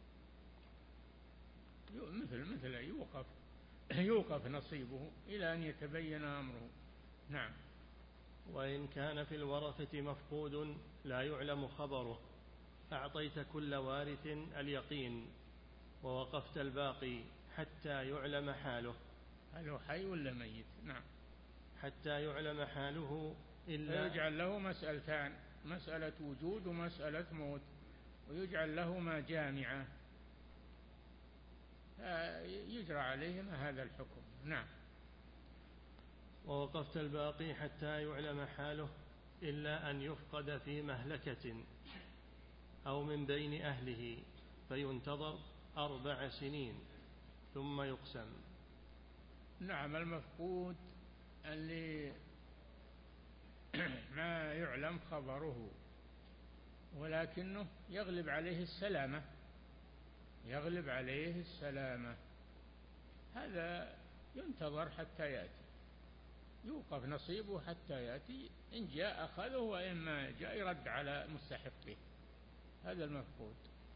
مثل مثل يوقف يوقف نصيبه إلى أن يتبين أمره. نعم. وإن كان في الورثة مفقود لا يعلم خبره، أعطيت كل وارث اليقين، ووقفت الباقي حتى يعلم حاله. هل هو حي ولا ميت؟ نعم. حتى يعلم حاله إلا يجعل له مسألتان، مسألة وجود ومسألة موت، ويجعل لهما جامعة يجرى عليهما هذا الحكم. نعم. ووقفت الباقي حتى يعلم حاله إلا أن يفقد في مهلكة أو من بين أهله فينتظر أربع سنين ثم يقسم. نعم. المفقود اللي ما يعلم خبره ولكنه يغلب عليه السلامة، يغلب عليه السلامة، هذا ينتظر حتى يأتي، يوقف نصيبه حتى يأتي، إن جاء أخذه وإما جاء يرد على مستحقه، هذا المفقود.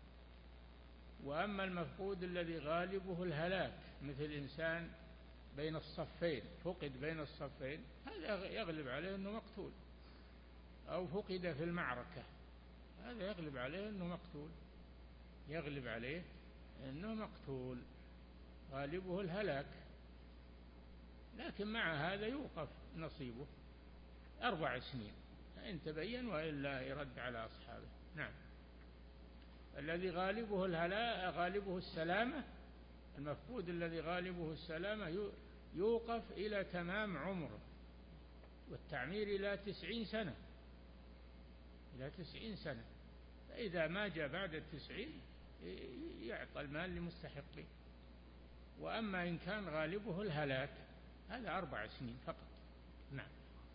وأما المفقود الذي غالبه الهلاك مثل إنسان بين الصفين، فقد بين الصفين، هذا يغلب عليه أنه مقتول، أو فقد في المعركة، هذا يغلب عليه أنه مقتول، يغلب عليه أنه مقتول، غالبه الهلاك، لكن مع هذا يوقف نصيبه أربع سنين إن تبين، وإلا يرد على أصحابه. نعم. الذي غالبه الهلاك غالبه السلامة، المفقود الذي غالبه السلامة يوقف إلى تمام عمره، والتعمير إلى تسعين سنة، إلى تسعين سنة، فإذا ما جاء بعد التسعين يعطى المال لمستحقه. وأما إن كان غالبه الهلاك هذا أربع سنين فقط. نعم.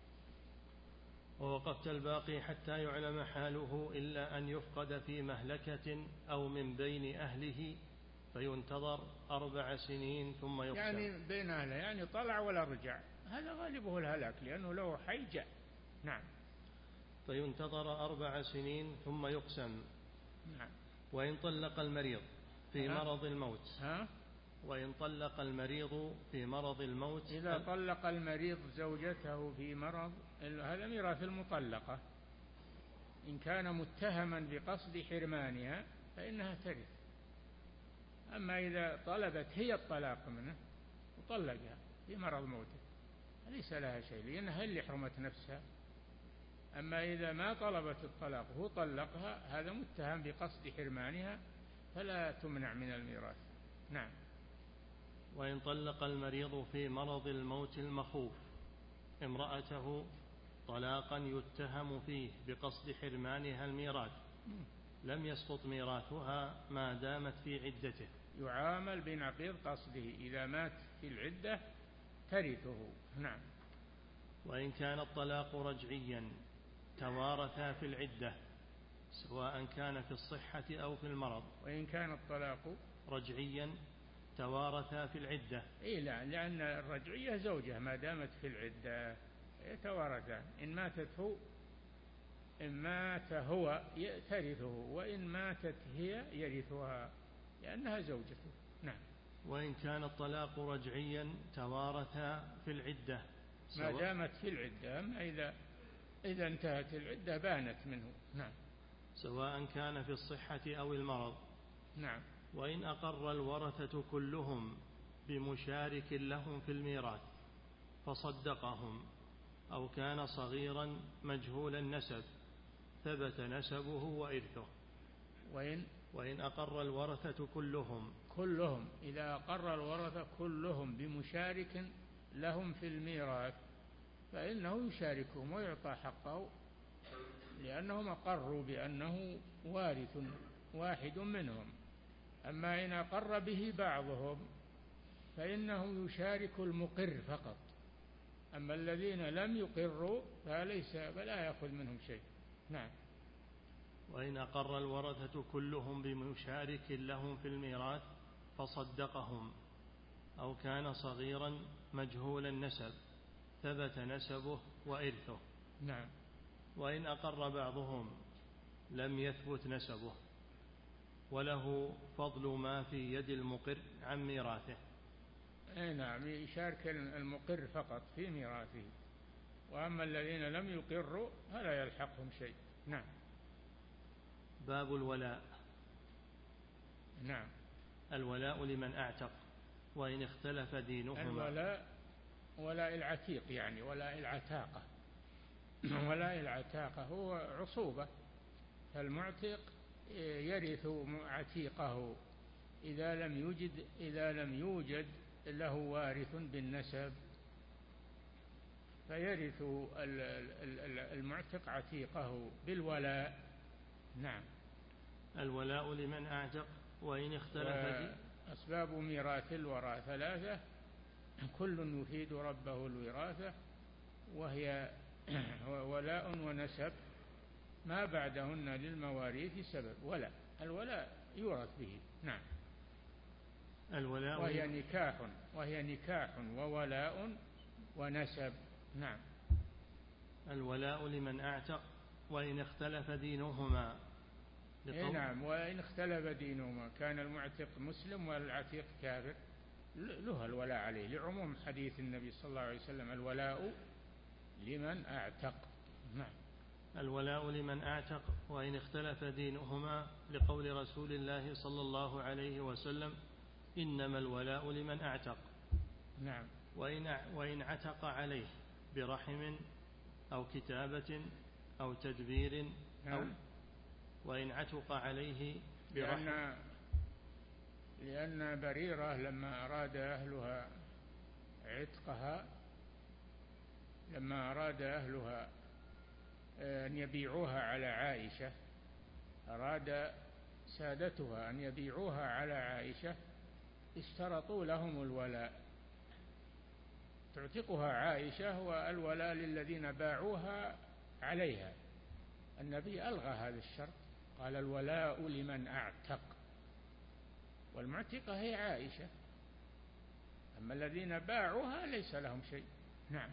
ووقفت الباقي حتى يعلم حاله إلا أن يفقد في مهلكة أو من بين أهله فينتظر أربع سنين ثم يقسم. يعني بين أهله، يعني طلع ولا رجع، هذا غالبه الهلاك لأنه لو حي جاء. نعم. فينتظر أربع سنين ثم يقسم. نعم. وإن طلق المريض في ها؟ مرض الموت ها؟ وإن طلق المريض في مرض الموت إذا طلق المريض زوجته في مرض، هذا ميراث المطلقة، إن كان متهما بقصد حرمانها فإنها ترث. أما إذا طلبت هي الطلاق منه وطلقها في مرض موته ليس لها شيء، لأنها اللي حرمت نفسها. أما إذا ما طلبت الطلاق وهو طلقها، هذا متهم بقصد حرمانها فلا تمنع من الميراث. نعم. وإن طلق المريض في مرض الموت المخوف امرأته طلاقا يتهم فيه بقصد حرمانها الميراث لم يسقط ميراثها ما دامت في عدته. يعامل بنقيض قصده، إذا مات في العدة ترثه. نعم. وإن كان الطلاق رجعيا توارثا في العدة سواء كان في الصحة أو في المرض. وإن كان الطلاق رجعيا توارثا في العدة. إيه لا، لأن الرجعية زوجة ما دامت في العدة يتوارثان، إن ماتت هو إن مات هو ترثه، وإن ماتت هي يرثها لأنها زوجته. نعم. وإن كان الطلاق رجعيا توارثا في العدة ما دامت في العدة، أما إذا إذا انتهت العدة بانت منه. نعم. سواء كان في الصحة أو المرض. نعم. وإن أقر الورثة كلهم بمشارك لهم في الميراث فصدقهم أو كان صغيرا مجهول النسب ثبت نسبه وإرثه. وإن وإن أقر الورثة كلهم كلهم إذا أقر الورثة كلهم بمشارك لهم في الميراث فإنه يشاركهم ويعطى حقه، لأنهم أقروا بأنه وارث واحد منهم. أما إن أقر به بعضهم فإنه يشارك المقر فقط، أما الذين لم يقروا فليس فلا يأخذ منهم شيء. نعم. وإن أقر الورثة كلهم بمشارك لهم في الميراث فصدقهم أو كان صغيرا مجهول النسب ثبت نسبه وإرثه. نعم. وإن أقر بعضهم لم يثبت نسبه وله فضل ما في يد المقر عن ميراثه. أي نعم، يشارك المقر فقط في ميراثه، وأما الذين لم يقروا فلا يلحقهم شيء. نعم. باب الولاء. نعم. الولاء لمن أعتق وإن اختلف دينهما. الولاء ولاء العتيق يعني ولاء العتاقة. ولاء العتاقة هو عصوبة، فالمعتق يرث عتيقه إذا لم يوجد إذا لم يوجد له وارث بالنسب، فيرث المعتق عتيقه بالولاء. نعم. الولاء لمن أعتق وإن اختلف. أسباب ميراث الوراء ثلاثة، كل يفيد ربه الوراثة، وهي ولاء ونسب ما بعدهن للمواريث سبب. ولا الولاء يورث به. نعم. الولاء وهي نكاح وهي نكاح وولاء ونسب. نعم. الولاء لمن أعتق وإن اختلف دينهما. نعم. وإن اختلف دينهما كان المعتق مسلم والعتيق كافر له الولاء عليه، لعموم حديث النبي صلى الله عليه وسلم الولاء لمن أعتق. نعم. الولاء لمن أعتق وإن اختلف دينهما لقول رسول الله صلى الله عليه وسلم إنما الولاء لمن أعتق. نعم. وإن, وإن عتق عليه برحم أو كتابة أو تدبير. أو نعم. وإن عتق عليه برحم. لأن, لأن بريرة لما أراد أهلها عتقها لما أراد أهلها أن يبيعوها على عائشة، أراد سادتها أن يبيعوها على عائشة، اشترطوا لهم الولاء، تعتقها عائشة والولاء للذين باعوها عليها. النبي ألغى هذا الشرط، قال الولاء لمن أعتق، والمعتقة هي عائشة، أما الذين باعوها ليس لهم شيء. نعم.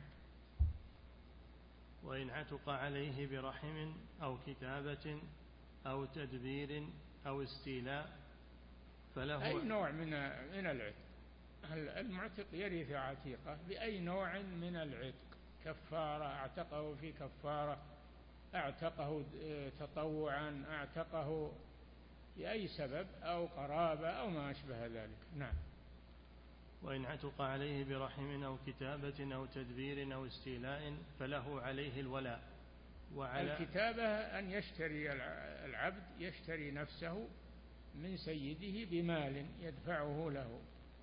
وإن عتق عليه برحم أو كتابة أو تدبير أو استيلاء فله أي نوع من من العتق. المعتق يرث عتيقه بأي نوع من العتق، كفارة اعتقه في كفارة، اعتقه تطوعا، اعتقه بأي سبب، أو قرابة أو ما أشبه ذلك. نعم. وإن عتق عليه برحم أو كتابة أو تدبير أو استيلاء فله عليه الولاء. وعلى الكتابة أن يشتري العبد يشتري نفسه من سيده بمال يدفعه له،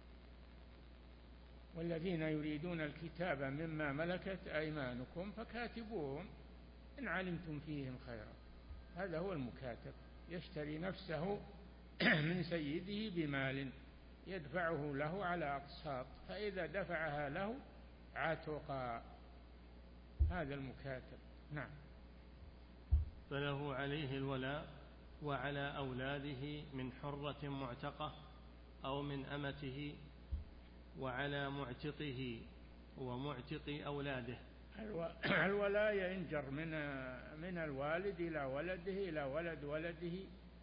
والذين يريدون الكتابة مما ملكت أيمانكم فكاتبوهم إن علمتم فيهم خيرا. هذا هو المكاتب، يشتري نفسه من سيده بمال يدفعه له على أقساط، فإذا دفعها له عتق. هذا المكاتب. نعم. فله عليه الولاء وعلى أولاده من حرة معتقة أو من أمته، وعلى معتقه ومعتق أولاده. الولاء ينجر من من الوالد إلى ولده إلى ولد ولده،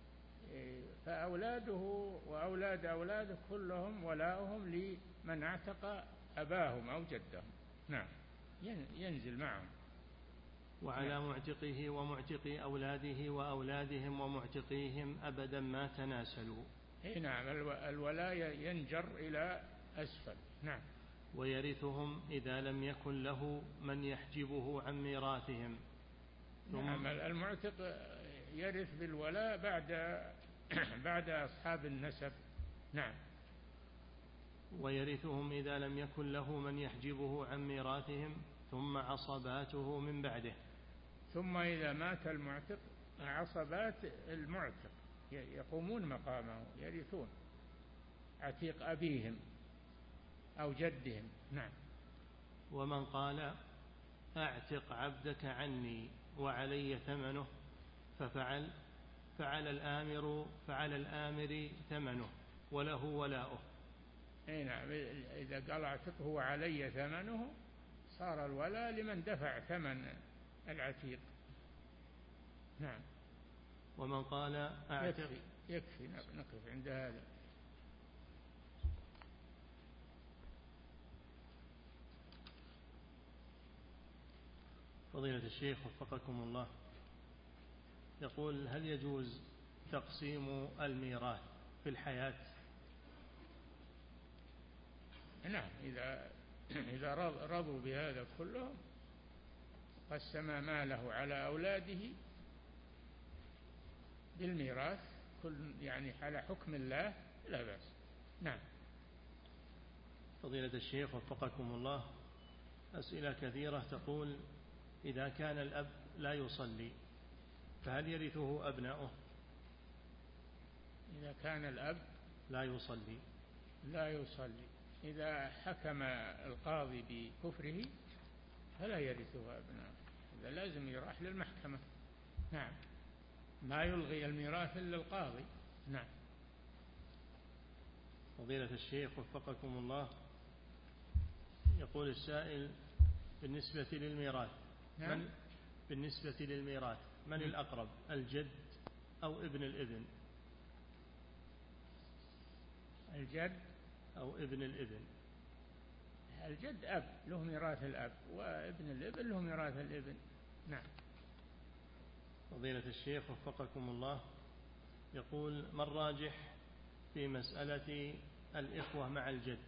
فأولاده وأولاد أولاده كلهم ولاؤهم لمن اعتق أباهم أو جدهم. نعم. ينزل معهم. وعلى نعم. معتقه ومعتق أولاده وأولادهم ومعتقيهم أبدا ما تناسلوا. نعم. الولاء ينجر إلى أسفل. نعم. ويرثهم إذا لم يكن له من يحجبه عن ميراثهم. نعم. المعتق يرث بالولاء بعد بعد أصحاب النسب. نعم. ويرثهم إذا لم يكن له من يحجبه عن ميراثهم ثم عصباته من بعده. ثم إذا مات المعتق عصبات المعتق يقومون مقامه يرثون عتيق أبيهم أو جدهم. نعم. ومن قال أعتق عبدك عني وعلي ثمنه ففعل فعلى الآمر فعلى الآمر ثمنه وله ولاؤه. أي نعم. إذا قال اعتقه وعلي ثمنه صار الولاء لمن دفع ثمن العتيق. نعم. ومن قال أعتق. يكفي, يكفي نقف عند هذا. فضيلة الشيخ وفقكم الله، يقول هل يجوز تقسيم الميراث في الحياة؟ نعم، إذا إذا رضوا بهذا كلهم قسم ماله على أولاده بالميراث كل يعني على حكم الله لا بأس. نعم. فضيلة الشيخ وفقكم الله، أسئلة كثيرة تقول: إذا كان الأب لا يصلي فهل يرثه أبناؤه؟ إذا كان الأب لا يصلي لا يصلي إذا حكم القاضي بكفره فلا يرثه أبناؤه، إذا لازم يروح للمحكمة. نعم، ما يلغي الميراث إلا القاضي. نعم. فضيلة الشيخ وفقكم الله، يقول السائل: بالنسبة للميراث نعم؟ من بالنسبة للميراث من الأقرب، الجد أو ابن الابن؟ الجد أو ابن الابن. الجد أب له ميراث الأب، وابن الابن له ميراث الابن. نعم. فضيلة الشيخ وفقكم الله، يقول: ما الراجح في مسألة الإخوة مع الجد؟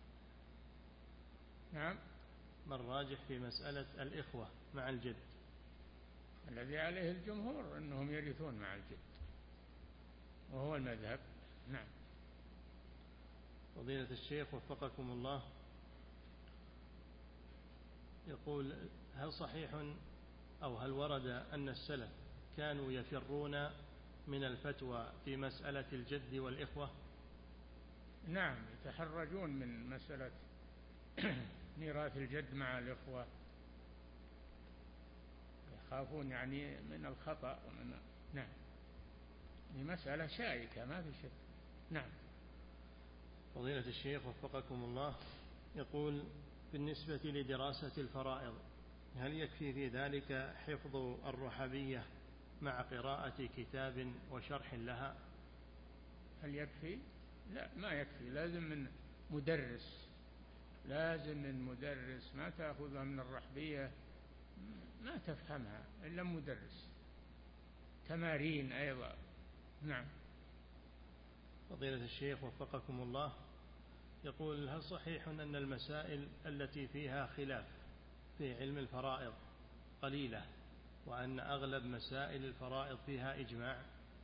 نعم. ما الراجح في مسألة الإخوة مع الجد؟ الذي عليه الجمهور أنهم يرثون مع الجد، وهو المذهب. نعم. فضيلة الشيخ وفقكم الله، يقول: هل صحيح أو هل ورد أن السلف كانوا يفرون من الفتوى في مسألة الجد والإخوة؟ نعم، يتحرجون من مسألة ميراث الجد مع الإخوة، يخافون يعني من الخطأ ومن... نعم، هي مسألة شائكة ما في شك. نعم. فضيلة الشيخ وفقكم الله، يقول: بالنسبة لدراسة الفرائض هل يكفي في ذلك حفظ الرحبية مع قراءة كتاب وشرح لها؟ هل يكفي؟ لا، ما يكفي، لازم من مدرس، لازم من مدرس، ما تأخذها من الرحبية ما تفهمها إلا مدرس، تمارين أيضا. نعم. فضيلة الشيخ وفقكم الله، يقول: هل صحيح أن المسائل التي فيها خلاف في علم الفرائض قليلة، وأن أغلب مسائل الفرائض فيها إجماع؟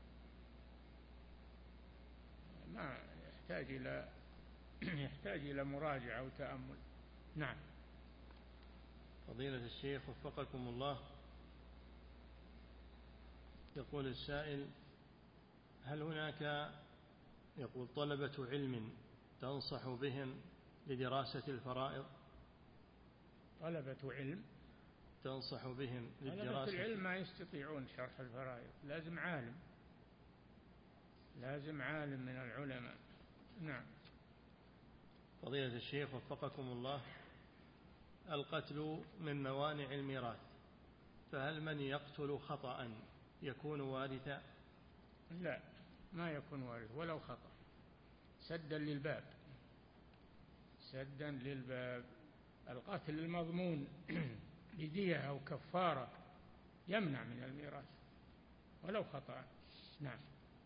ما يحتاج إلى يحتاج إلى مراجعة وتأمل. نعم. فضيلة الشيخ وفقكم الله، يقول السائل: هل هناك يقول طلبة علم تنصح بهم لدراسة الفرائض؟ طلبة علم تنصح بهم للدراسة؟ طلبة العلم ما يستطيعون شرح الفرائض، لازم عالم، لازم عالم من العلماء. نعم. فضيلة الشيخ وفقكم الله، القتل من موانع الميراث، فهل من يقتل خطأ يكون وارثا؟ لا، ما يكون وارث ولو خطأ، سدا للباب، سدا للباب. القتل المضمون بدية أو كفارة يمنع من الميراث ولو خطأ. نعم.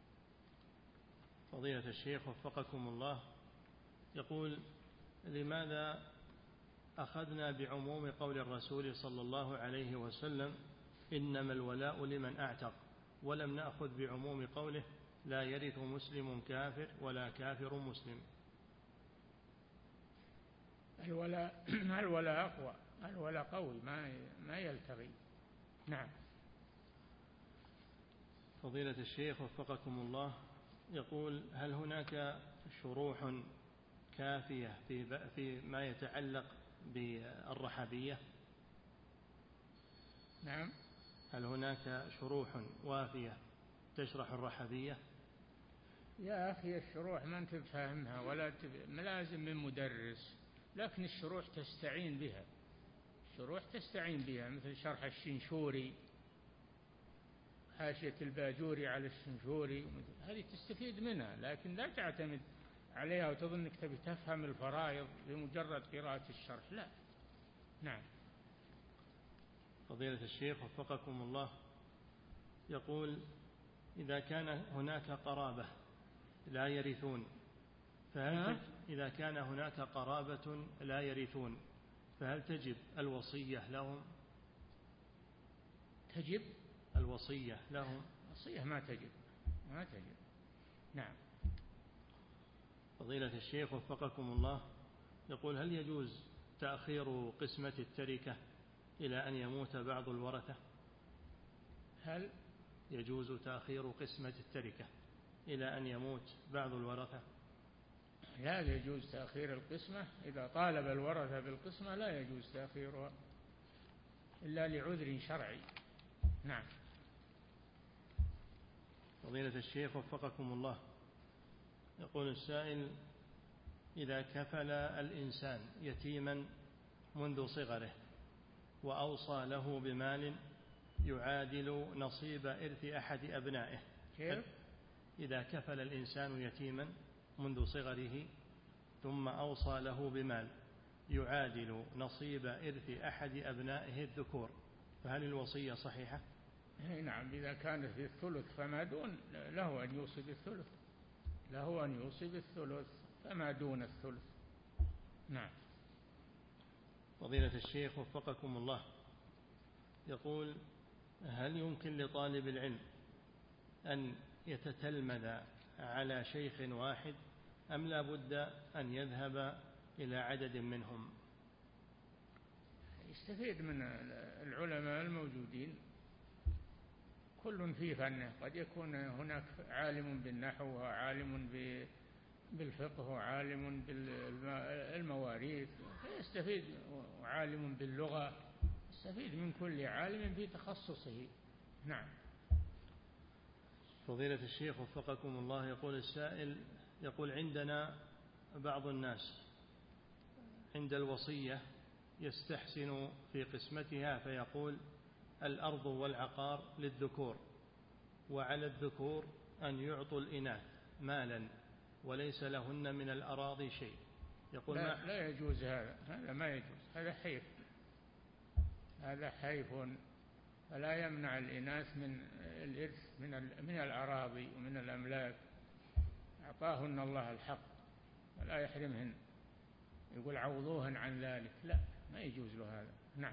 فضيلة الشيخ وفقكم الله، يقول: لماذا أخذنا بعموم قول الرسول صلى الله عليه وسلم إنما الولاء لمن أعتق، ولم نأخذ بعموم قوله لا يرث مسلم كافر ولا كافر مسلم؟ الولاء الولاء أقوى، الولاء قوي ما ما يلتغي. نعم. فضيلة الشيخ وفقكم الله، يقول: هل هناك شروح كافية في في ما يتعلق بالرحبية؟ نعم. هل هناك شروح وافية تشرح الرحبية؟ يا أخي الشروح ما أنت فاهمها ولا لازم من مدرس، لكن الشروح تستعين بها، الشروح تستعين بها مثل شرح الشنشوري، حاشية الباجوري على الشنشوري، هذه تستفيد منها، لكن لا تعتمد عليها وتظن أنك تبي تفهم الفرائض بمجرد قراءة الشرح، لا. نعم. فضيلة الشيخ وفقكم الله، يقول: إذا كان هناك قرابة لا يرثون فهل إذا كان هناك قرابة لا يرثون فهل تجب الوصية لهم؟ تجب الوصية لهم؟ الوصية ما تجب، ما تجب. نعم. فضيلة الشيخ وفقكم الله، يقول هل يجوز تأخير قسمة التركة إلى أن يموت بعض الورثة؟ هل يجوز تأخير قسمة التركة إلى أن يموت بعض الورثة؟ لا يجوز تأخير القسمة. إذا طالب الورثة بالقسمة لا يجوز تأخيرها إلا لعذر شرعي. نعم. فضيلة الشيخ وفقكم الله، يقول السائل إذا كفل الإنسان يتيما منذ صغره وأوصى له بمال يعادل نصيب إرث أحد أبنائه، كيف؟ إذا كفل الإنسان يتيما منذ صغره ثم أوصى له بمال يعادل نصيب إرث أحد أبنائه الذكور، فهل الوصية صحيحة؟ نعم، إذا كان في الثلث فما دون له أن يوصي بالثلث، له أن يوصي بالثلث فما دون الثلث. نعم. فضيلة الشيخ وفقكم الله، يقول هل يمكن لطالب العلم أن يتتلمذ على شيخ واحد أم لا بد أن يذهب إلى عدد منهم؟ يستفيد من العلماء الموجودين كل في فنه، قد يكون هناك عالم بالنحو وعالم بالفقه وعالم بالمواريث فيستفيد، وعالم باللغة، يستفيد من كل عالم في تخصصه. نعم. فضيلة الشيخ وفقكم الله، يقول السائل يقول عندنا بعض الناس عند الوصية يستحسن في قسمتها فيقول الأرض والعقار للذكور وعلى الذكور أن يعطوا الإناث مالا وليس لهن من الأراضي شيء. يقول لا, ما لا يجوز هذا، هذا ما يجوز، هذا حيف، هذا حيف، فلا يمنع الإناث من الإرث من من الأراضي ومن الأملاك، أعطاهن الله الحق ولا يحرمهن، يقول عوضوهن عن ذلك، لا، ما يجوز له هذا. نعم.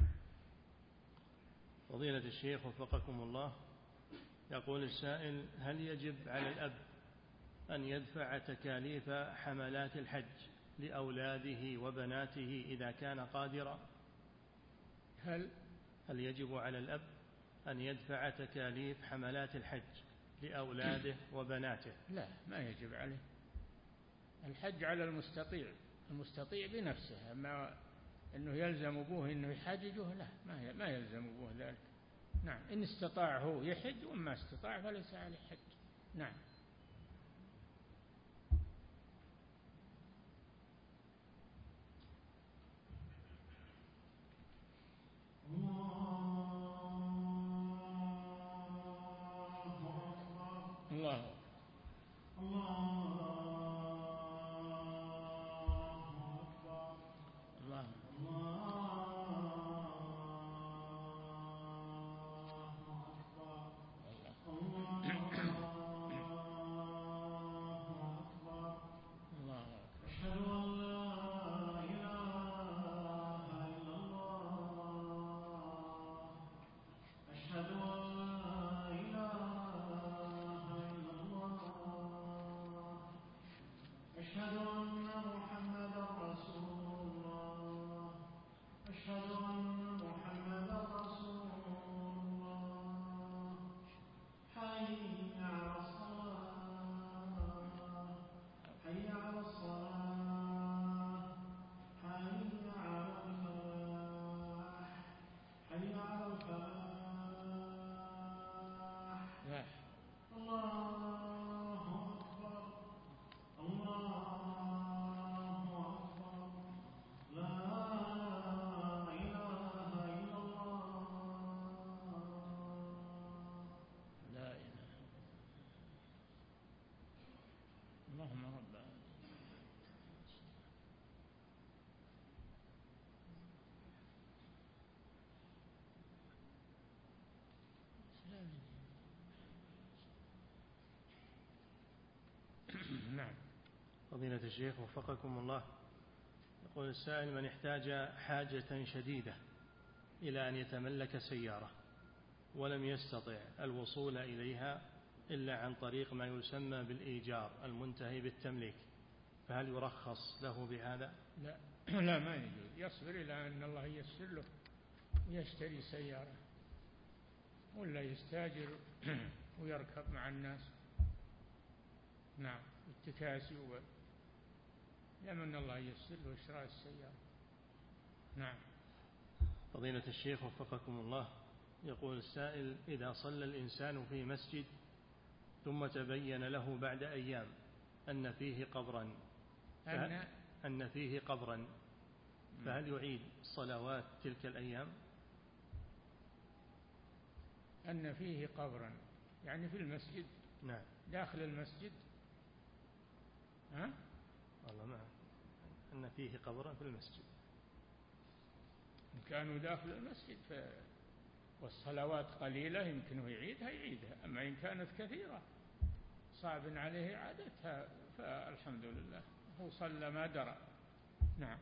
فضيلة الشيخ وفقكم الله، يقول السائل هل يجب على الأب أن يدفع تكاليف حملات الحج لأولاده وبناته إذا كان قادرا؟ هل هل يجب على الأب أن يدفع تكاليف حملات الحج لأولاده وبناته؟ لا، ما يجب عليه، الحج على المستطيع، المستطيع بنفسه، أما أنه يلزم أبوه أنه يحججه لا، ما يلزم أبوه ذلك. نعم، إن استطاع هو يحج وما استطاع فليس عليه حج. نعم. الله الله الله الله أكبر الله فضيلة الشيخ وفقكم الله، يقول السائل: من احتاج حاجة شديدة إلى أن يتملك سيارة ولم يستطع الوصول إليها إلا عن طريق ما يسمى بالإيجار المنتهي بالتمليك، فهل يرخص له بهذا؟ لا لا ما يجوز، يصبر إلى أن الله ييسر له ويشتري سيارة، ولا يستاجر ويركب مع الناس. نعم، التكاسي و... لمن الله ييسر له شراء السيارة. نعم. فضيلة الشيخ وفقكم الله، يقول السائل: إذا صلى الإنسان في مسجد ثم تبين له بعد أيام أن فيه قبرا أن, أن فيه قبرا فهل يعيد صلوات تلك الأيام؟ أن فيه قبرا يعني في المسجد؟ نعم، داخل المسجد. ها؟ والله ما أن فيه قبرا في المسجد. إن كانوا داخل المسجد ف... والصلوات قليلة يمكنه يعيدها يعيدها، أما إن كانت كثيرة صعب عليه إعادتها فالحمد لله هو صلى ما درى. نعم.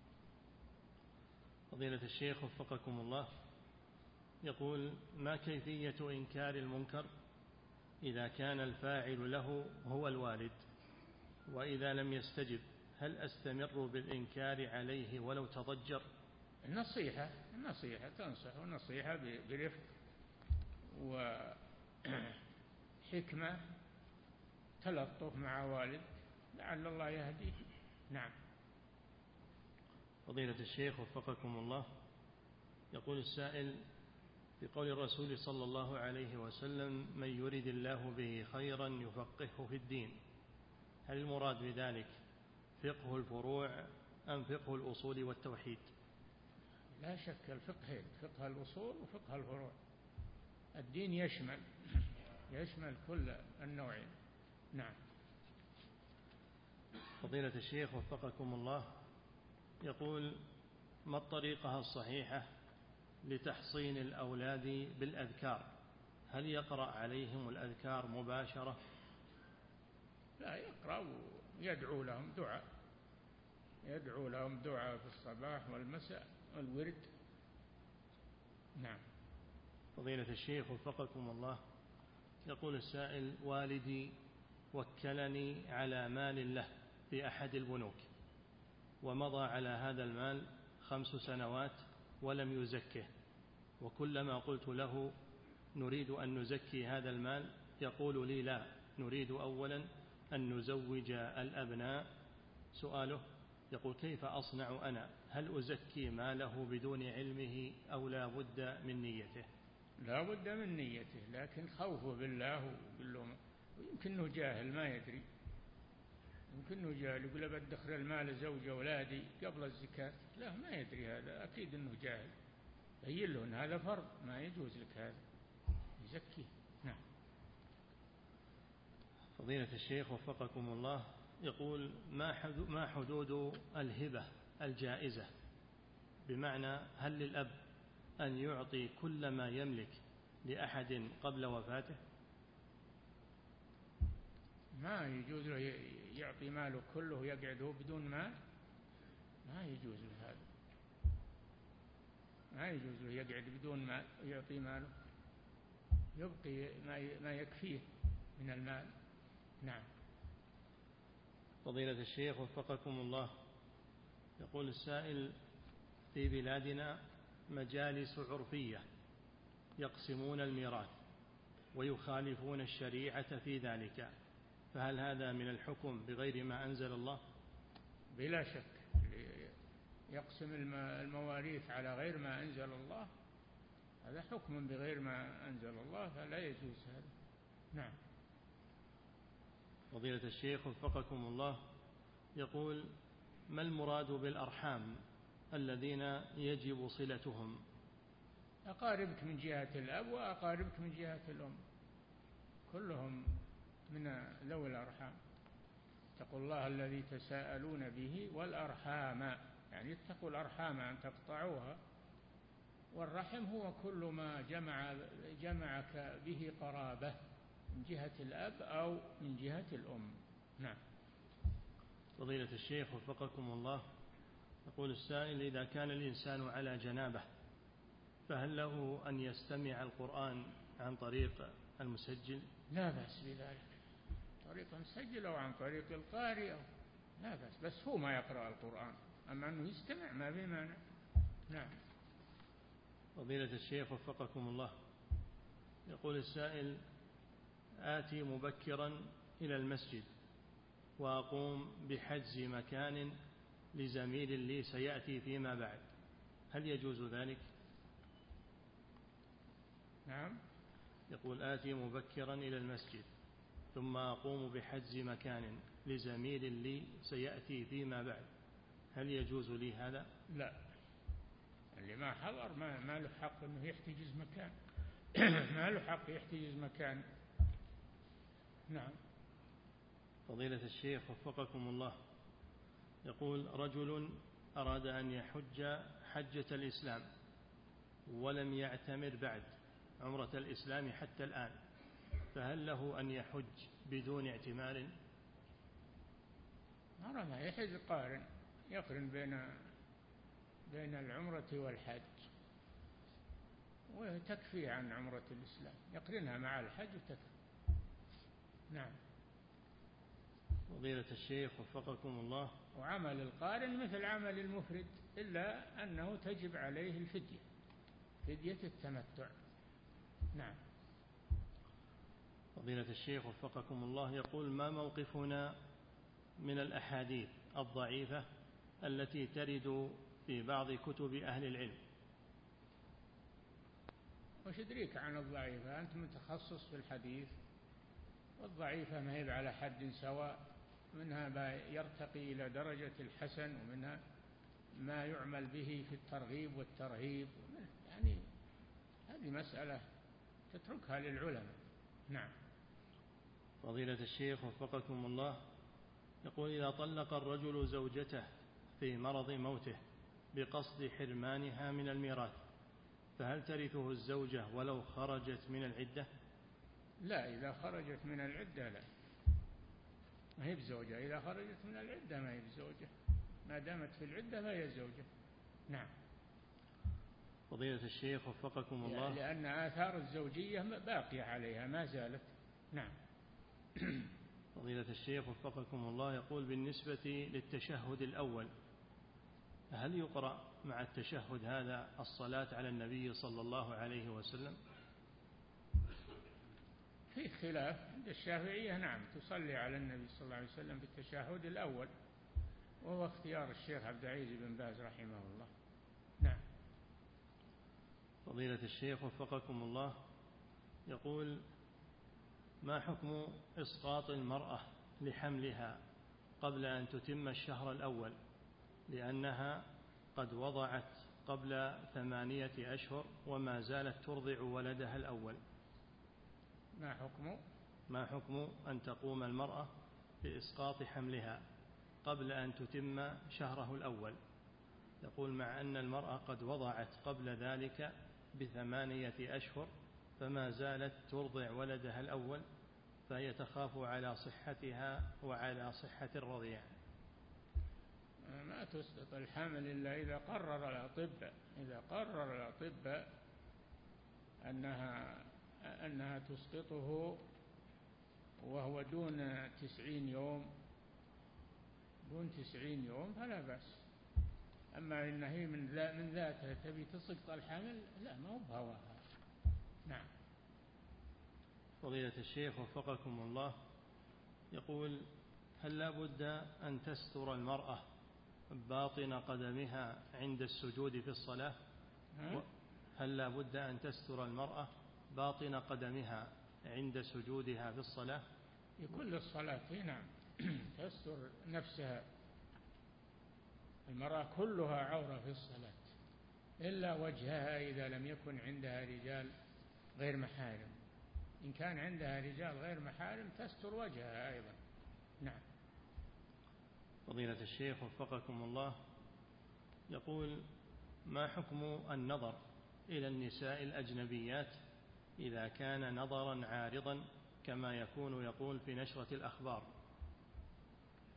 فضيلة الشيخ وفقكم الله، يقول: ما كيفية إنكار المنكر إذا كان الفاعل له هو الوالد، وإذا لم يستجب هل أستمر بالإنكار عليه ولو تضجر؟ النصيحة النصيحة تنصح، والنصيحة برفق وحكمة، تلطف مع والد لعل الله يهديه. نعم. فضيلة الشيخ وفقكم الله، يقول السائل: في قول الرسول صلى الله عليه وسلم: من يرد الله به خيرا يفقهه في الدين، هل المراد بذلك فقه الفروع أم فقه الأصول والتوحيد؟ لا شك الفقهين، فقه الأصول وفقه الفروع. الدين يشمل يشمل كل النوعين. نعم. فضيلة الشيخ وفقكم الله، يقول: ما الطريقة الصحيحة لتحصين الأولاد بالأذكار؟ هل يقرأ عليهم الأذكار مباشرة؟ لا، يقرأ ويدعو لهم دعاء، يدعو لهم دعاء في الصباح والمساء والورد. نعم. فضيلة الشيخ وفقكم الله، يقول السائل: والدي وكلني على مال له في أحد البنوك، ومضى على هذا المال خمس سنوات ولم يزكه، وكلما قلت له نريد أن نزكي هذا المال يقول لي لا، نريد أولا أن نزوج الأبناء. سؤاله: يقول: كيف أصنع أنا؟ هل أزكي ماله بدون علمه أو لا بد من نيته؟ لا بد من نيته، لكن خوفه بالله وبالله، ويمكن جاهل ما يدري، يمكن جاهل يقول بدخل المال زوج أولادي قبل الزكاة، لا ما يدري هذا، أكيد أنه جاهل. بين له أن هذا فرض ما يجوز لك هذا، يزكيه. نعم. فضيلة الشيخ وفقكم الله، يقول: ما حدود الهبة الجائزة؟ بمعنى هل للأب أن يعطي كل ما يملك لأحد قبل وفاته؟ ما يجوز له يعطي ماله كله ويقعد هو بدون مال، ما يجوز له هذا، ما يجوز له يقعد بدون مال ويعطي ماله، يبقي ما يكفيه من المال. نعم. فضيلة الشيخ وفقكم الله، يقول السائل: في بلادنا مجالس عرفية يقسمون الميراث ويخالفون الشريعة في ذلك، فهل هذا من الحكم بغير ما أنزل الله؟ بلا شك، يقسم المواريث على غير ما أنزل الله هذا حكم بغير ما أنزل الله، فلا يجوز هذا. نعم. فضيلة الشيخ وفقكم الله، يقول: ما المراد بالأرحام الذين يجب صلتهم؟ أقاربك من جهة الأب وأقاربك من جهة الأم كلهم من ذوي الأرحام. اتقوا الله الذي تساءلون به والأرحام، يعني اتقوا الأرحام أن تقطعوها، والرحم هو كل ما جمع جمعك به قرابة من جهة الأب أو من جهة الأم. نعم. فضيلة الشيخ وفقكم الله، يقول السائل: إذا كان الإنسان على جنابه فهل له أن يستمع القرآن عن طريق المسجل؟ لا بأس بذلك، طريق المسجل أو عن طريق القارئ أو لا بأس، بس هو ما يقرأ القرآن، أما أنه يستمع ما في مانع. نعم. فضيلة الشيخ وفقكم الله، يقول السائل: آتي مبكرا إلى المسجد وأقوم بحجز مكان لزميل لي سيأتي فيما بعد، هل يجوز ذلك؟ نعم. يقول: آتي مبكرا إلى المسجد ثم أقوم بحجز مكان لزميل لي سيأتي فيما بعد، هل يجوز لي هذا؟ لا، اللي ما حضر ما, ما له حق أنه يحتجز مكان ما له حق يحتجز مكان. نعم. فضيلة الشيخ وفقكم الله، يقول: رجل أراد أن يحج حجة الإسلام ولم يعتمر بعد عمرة الإسلام حتى الآن، فهل له أن يحج بدون اعتمار؟ أرى ما يحج قارن، يقرن بين بين العمرة والحج، وتكفي عن عمرة الإسلام، يقرنها مع الحج وتكفي. نعم. فضيلة الشيخ وفقكم الله، وعمل القارن مثل عمل المفرد، إلا أنه تجب عليه الفدية، فدية التمتع. نعم. فضيلة الشيخ وفقكم الله، يقول: ما موقفنا من الأحاديث الضعيفة التي ترد في بعض كتب أهل العلم؟ وش يدريك عن الضعيفة؟ أنت متخصص في الحديث، والضعيفة ما هي على حد سواء، منها ما يرتقي إلى درجة الحسن، ومنها ما يعمل به في الترغيب والترهيب، يعني هذه مسألة تتركها للعلماء. نعم. فضيلة الشيخ وفقكم الله، يقول: إذا طلق الرجل زوجته في مرض موته بقصد حرمانها من الميراث، فهل ترثه الزوجة ولو خرجت من العدة؟ لا، إذا خرجت من العدة لا، ما هي بزوجة. إذا خرجت من العدة ما هي بزوجة، ما دامت في العدة فهي زوجة. نعم. فضيلة الشيخ وفقكم الله، لأن آثار الزوجية باقية عليها ما زالت. نعم. فضيلة الشيخ وفقكم الله، يقول: بالنسبة للتشهد الأول، هل يقرأ مع التشهد هذا الصلاة على النبي صلى الله عليه وسلم؟ في خلاف عند الشافعية، نعم تصلي على النبي صلى الله عليه وسلم في التشهد الأول، وهو اختيار الشيخ عبد العزيز بن باز رحمه الله. نعم. فضيلة الشيخ وفقكم الله، يقول: ما حكم إسقاط المرأة لحملها قبل أن تتم الشهر الأول، لأنها قد وضعت قبل ثمانية أشهر وما زالت ترضع ولدها الأول؟ ما حكم ما حكم أن تقوم المرأة بإسقاط حملها قبل أن تتم شهره الأول؟ يقول: مع أن المرأة قد وضعت قبل ذلك بثمانية أشهر فما زالت ترضع ولدها الأول، فهي تخاف على صحتها وعلى صحة الرضيع. ما تسقط الحمل إلا إذا قرر الأطباء إذا قرر الأطباء أنها أنها تسقطه وهو دون تسعين يوم دون تسعين يوم فلا بأس. أما إن هي من من ذاتها تبي تسقط الحمل، لا، ما هو بهواها. نعم. فضيلة الشيخ وفقكم الله، يقول: هل لا بد أن تستر المرأة باطن قدمها عند السجود في الصلاة؟ هل لا بد أن تستر المرأة باطن قدمها عند سجودها في الصلاة؟ في كل الصلاة، نعم. تستر نفسها. المرأة كلها عورة في الصلاة إلا وجهها إذا لم يكن عندها رجال غير محارم. إن كان عندها رجال غير محارم تستر وجهها أيضا. نعم. فضيلة الشيخ وفقكم الله، يقول: ما حكم النظر إلى النساء الأجنبيات إذا كان نظرا عارضا كما يكون يقول في نشرة الأخبار؟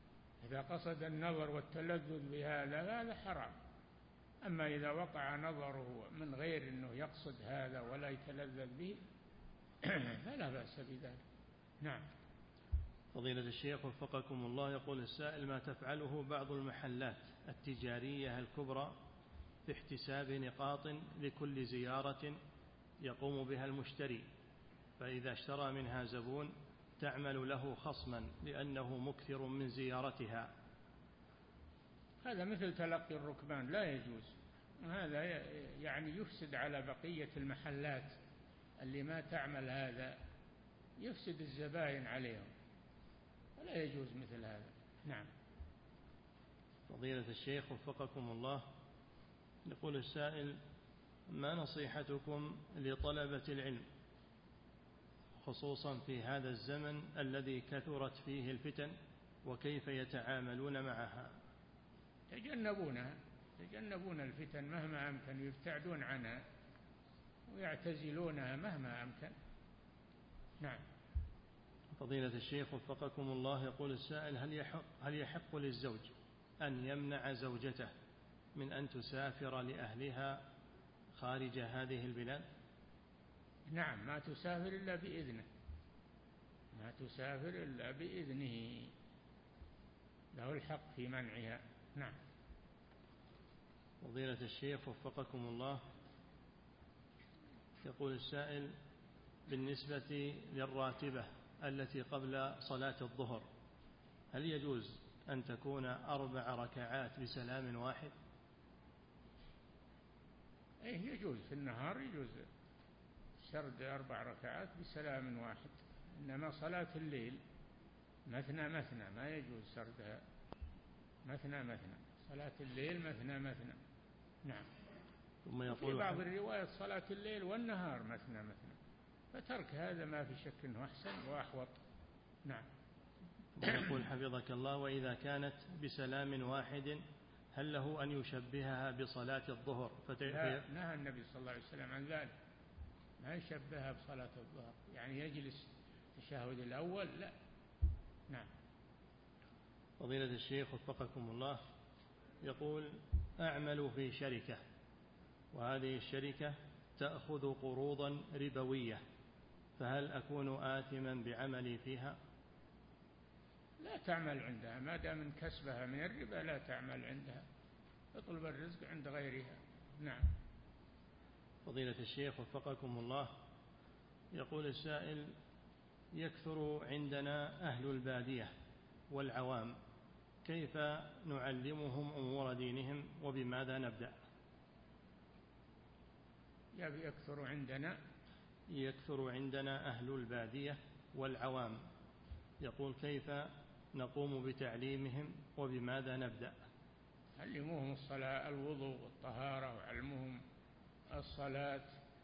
إذا قصد النظر والتلذذ بهذا هذا حرام. أما إذا وقع نظره من غير أنه يقصد هذا ولا يتلذذ به فلا بأس بذلك. نعم. فضيلة الشيخ وفقكم الله، يقول السائل: ما تفعله بعض المحلات التجارية الكبرى في احتساب نقاط لكل زيارة يقوم بها المشتري، فإذا اشترى منها زبون تعمل له خصما لأنه مكثر من زيارتها؟ هذا مثل تلقي الركبان، لا يجوز. هذا يعني يفسد على بقية المحلات اللي ما تعمل هذا، يفسد الزبائن عليهم، ولا يجوز مثل هذا. نعم. فضيلة الشيخ وفقكم الله، يقول السائل: ما نصيحتكم لطلبة العلم خصوصا في هذا الزمن الذي كثرت فيه الفتن، وكيف يتعاملون معها؟ يتجنبونها، يتجنبون الفتن مهما أمكن، يبتعدون عنها ويعتزلونها مهما أمكن. نعم. فضيلة الشيخ وفقكم الله، يقول السائل: هل يحق, هل يحق للزوج أن يمنع زوجته من أن تسافر لأهلها خارج هذه البلاد؟ نعم، ما تسافر إلا بإذنه، ما تسافر إلا بإذنه، له الحق في منعها. نعم. فضيلة الشيخ وفقكم الله، يقول السائل: بالنسبة للراتبة التي قبل صلاة الظهر هل يجوز أن تكون أربع ركعات بسلام واحد؟ إيه، يجوز في النهار، يجوز سرد أربع ركعات بسلام واحد، إنما صلاة الليل مثنى مثنى، ما يجوز سردها مثنى مثنى، صلاة الليل مثنى مثنى. نعم. ثم يقول في بعض الروايات صلاة الليل والنهار مثنى مثنى، فترك هذا ما في شك أنه أحسن وأحوط. نعم. يقول حفظك الله: وإذا كانت بسلام واحد هل له أن يشبهها بصلاة الظهر؟ لا، نهى النبي صلى الله عليه وسلم عن ذلك، ما يشبهها بصلاة الظهر، يعني يجلس التشهد الأول، لا. نعم. فضيلة الشيخ وفقكم الله، يقول: أعمل في شركة، وهذه الشركة تأخذ قروضا ربوية، فهل أكون آثما بعملي فيها؟ لا تعمل عندها، ما دام من كسبها من الربا لا تعمل عندها، اطلب الرزق عند غيرها. نعم. فضيلة الشيخ وفقكم الله، يقول السائل: يكثر عندنا أهل البادية والعوام، كيف نعلمهم أمور دينهم وبماذا نبدأ؟ يكثر عندنا يكثر عندنا أهل البادية والعوام، يقول كيف نقوم بتعليمهم وبماذا نبدأ؟ علموهم الصلاة، الوضوء والطهارة، وعلموهم الصلاة،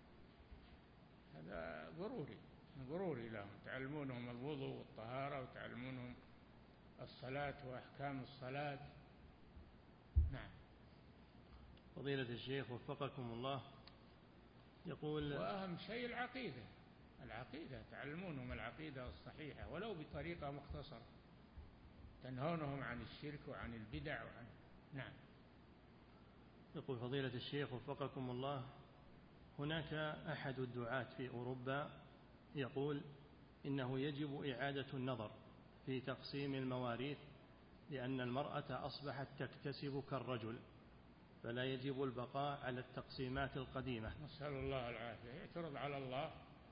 هذا ضروري ضروري لهم، تعلمونهم الوضوء والطهارة وتعلمونهم الصلاة وأحكام الصلاة. نعم. فضيلة الشيخ وفقكم الله، يقول: وأهم شيء العقيدة، العقيدة تعلمونهم العقيدة الصحيحة ولو بطريقة مختصرة، تنهونهم عن الشرك وعن البدع وعن. نعم. يقول فضيلة الشيخ وفقكم الله: هناك أحد الدعاة في أوروبا يقول إنه يجب إعادة النظر في تقسيم المواريث، لأن المرأة أصبحت تكتسب كالرجل، فلا يجب البقاء على التقسيمات القديمة. نسأل الله العافية. يعترض على الله،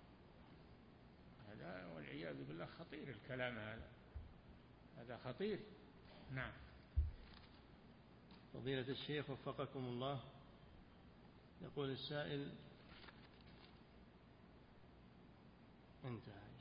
هذا والعياذ بالله خطير الكلام هذا، هذا خطير. نعم. فضيلة الشيخ وفقكم الله، يقول السائل: انتهى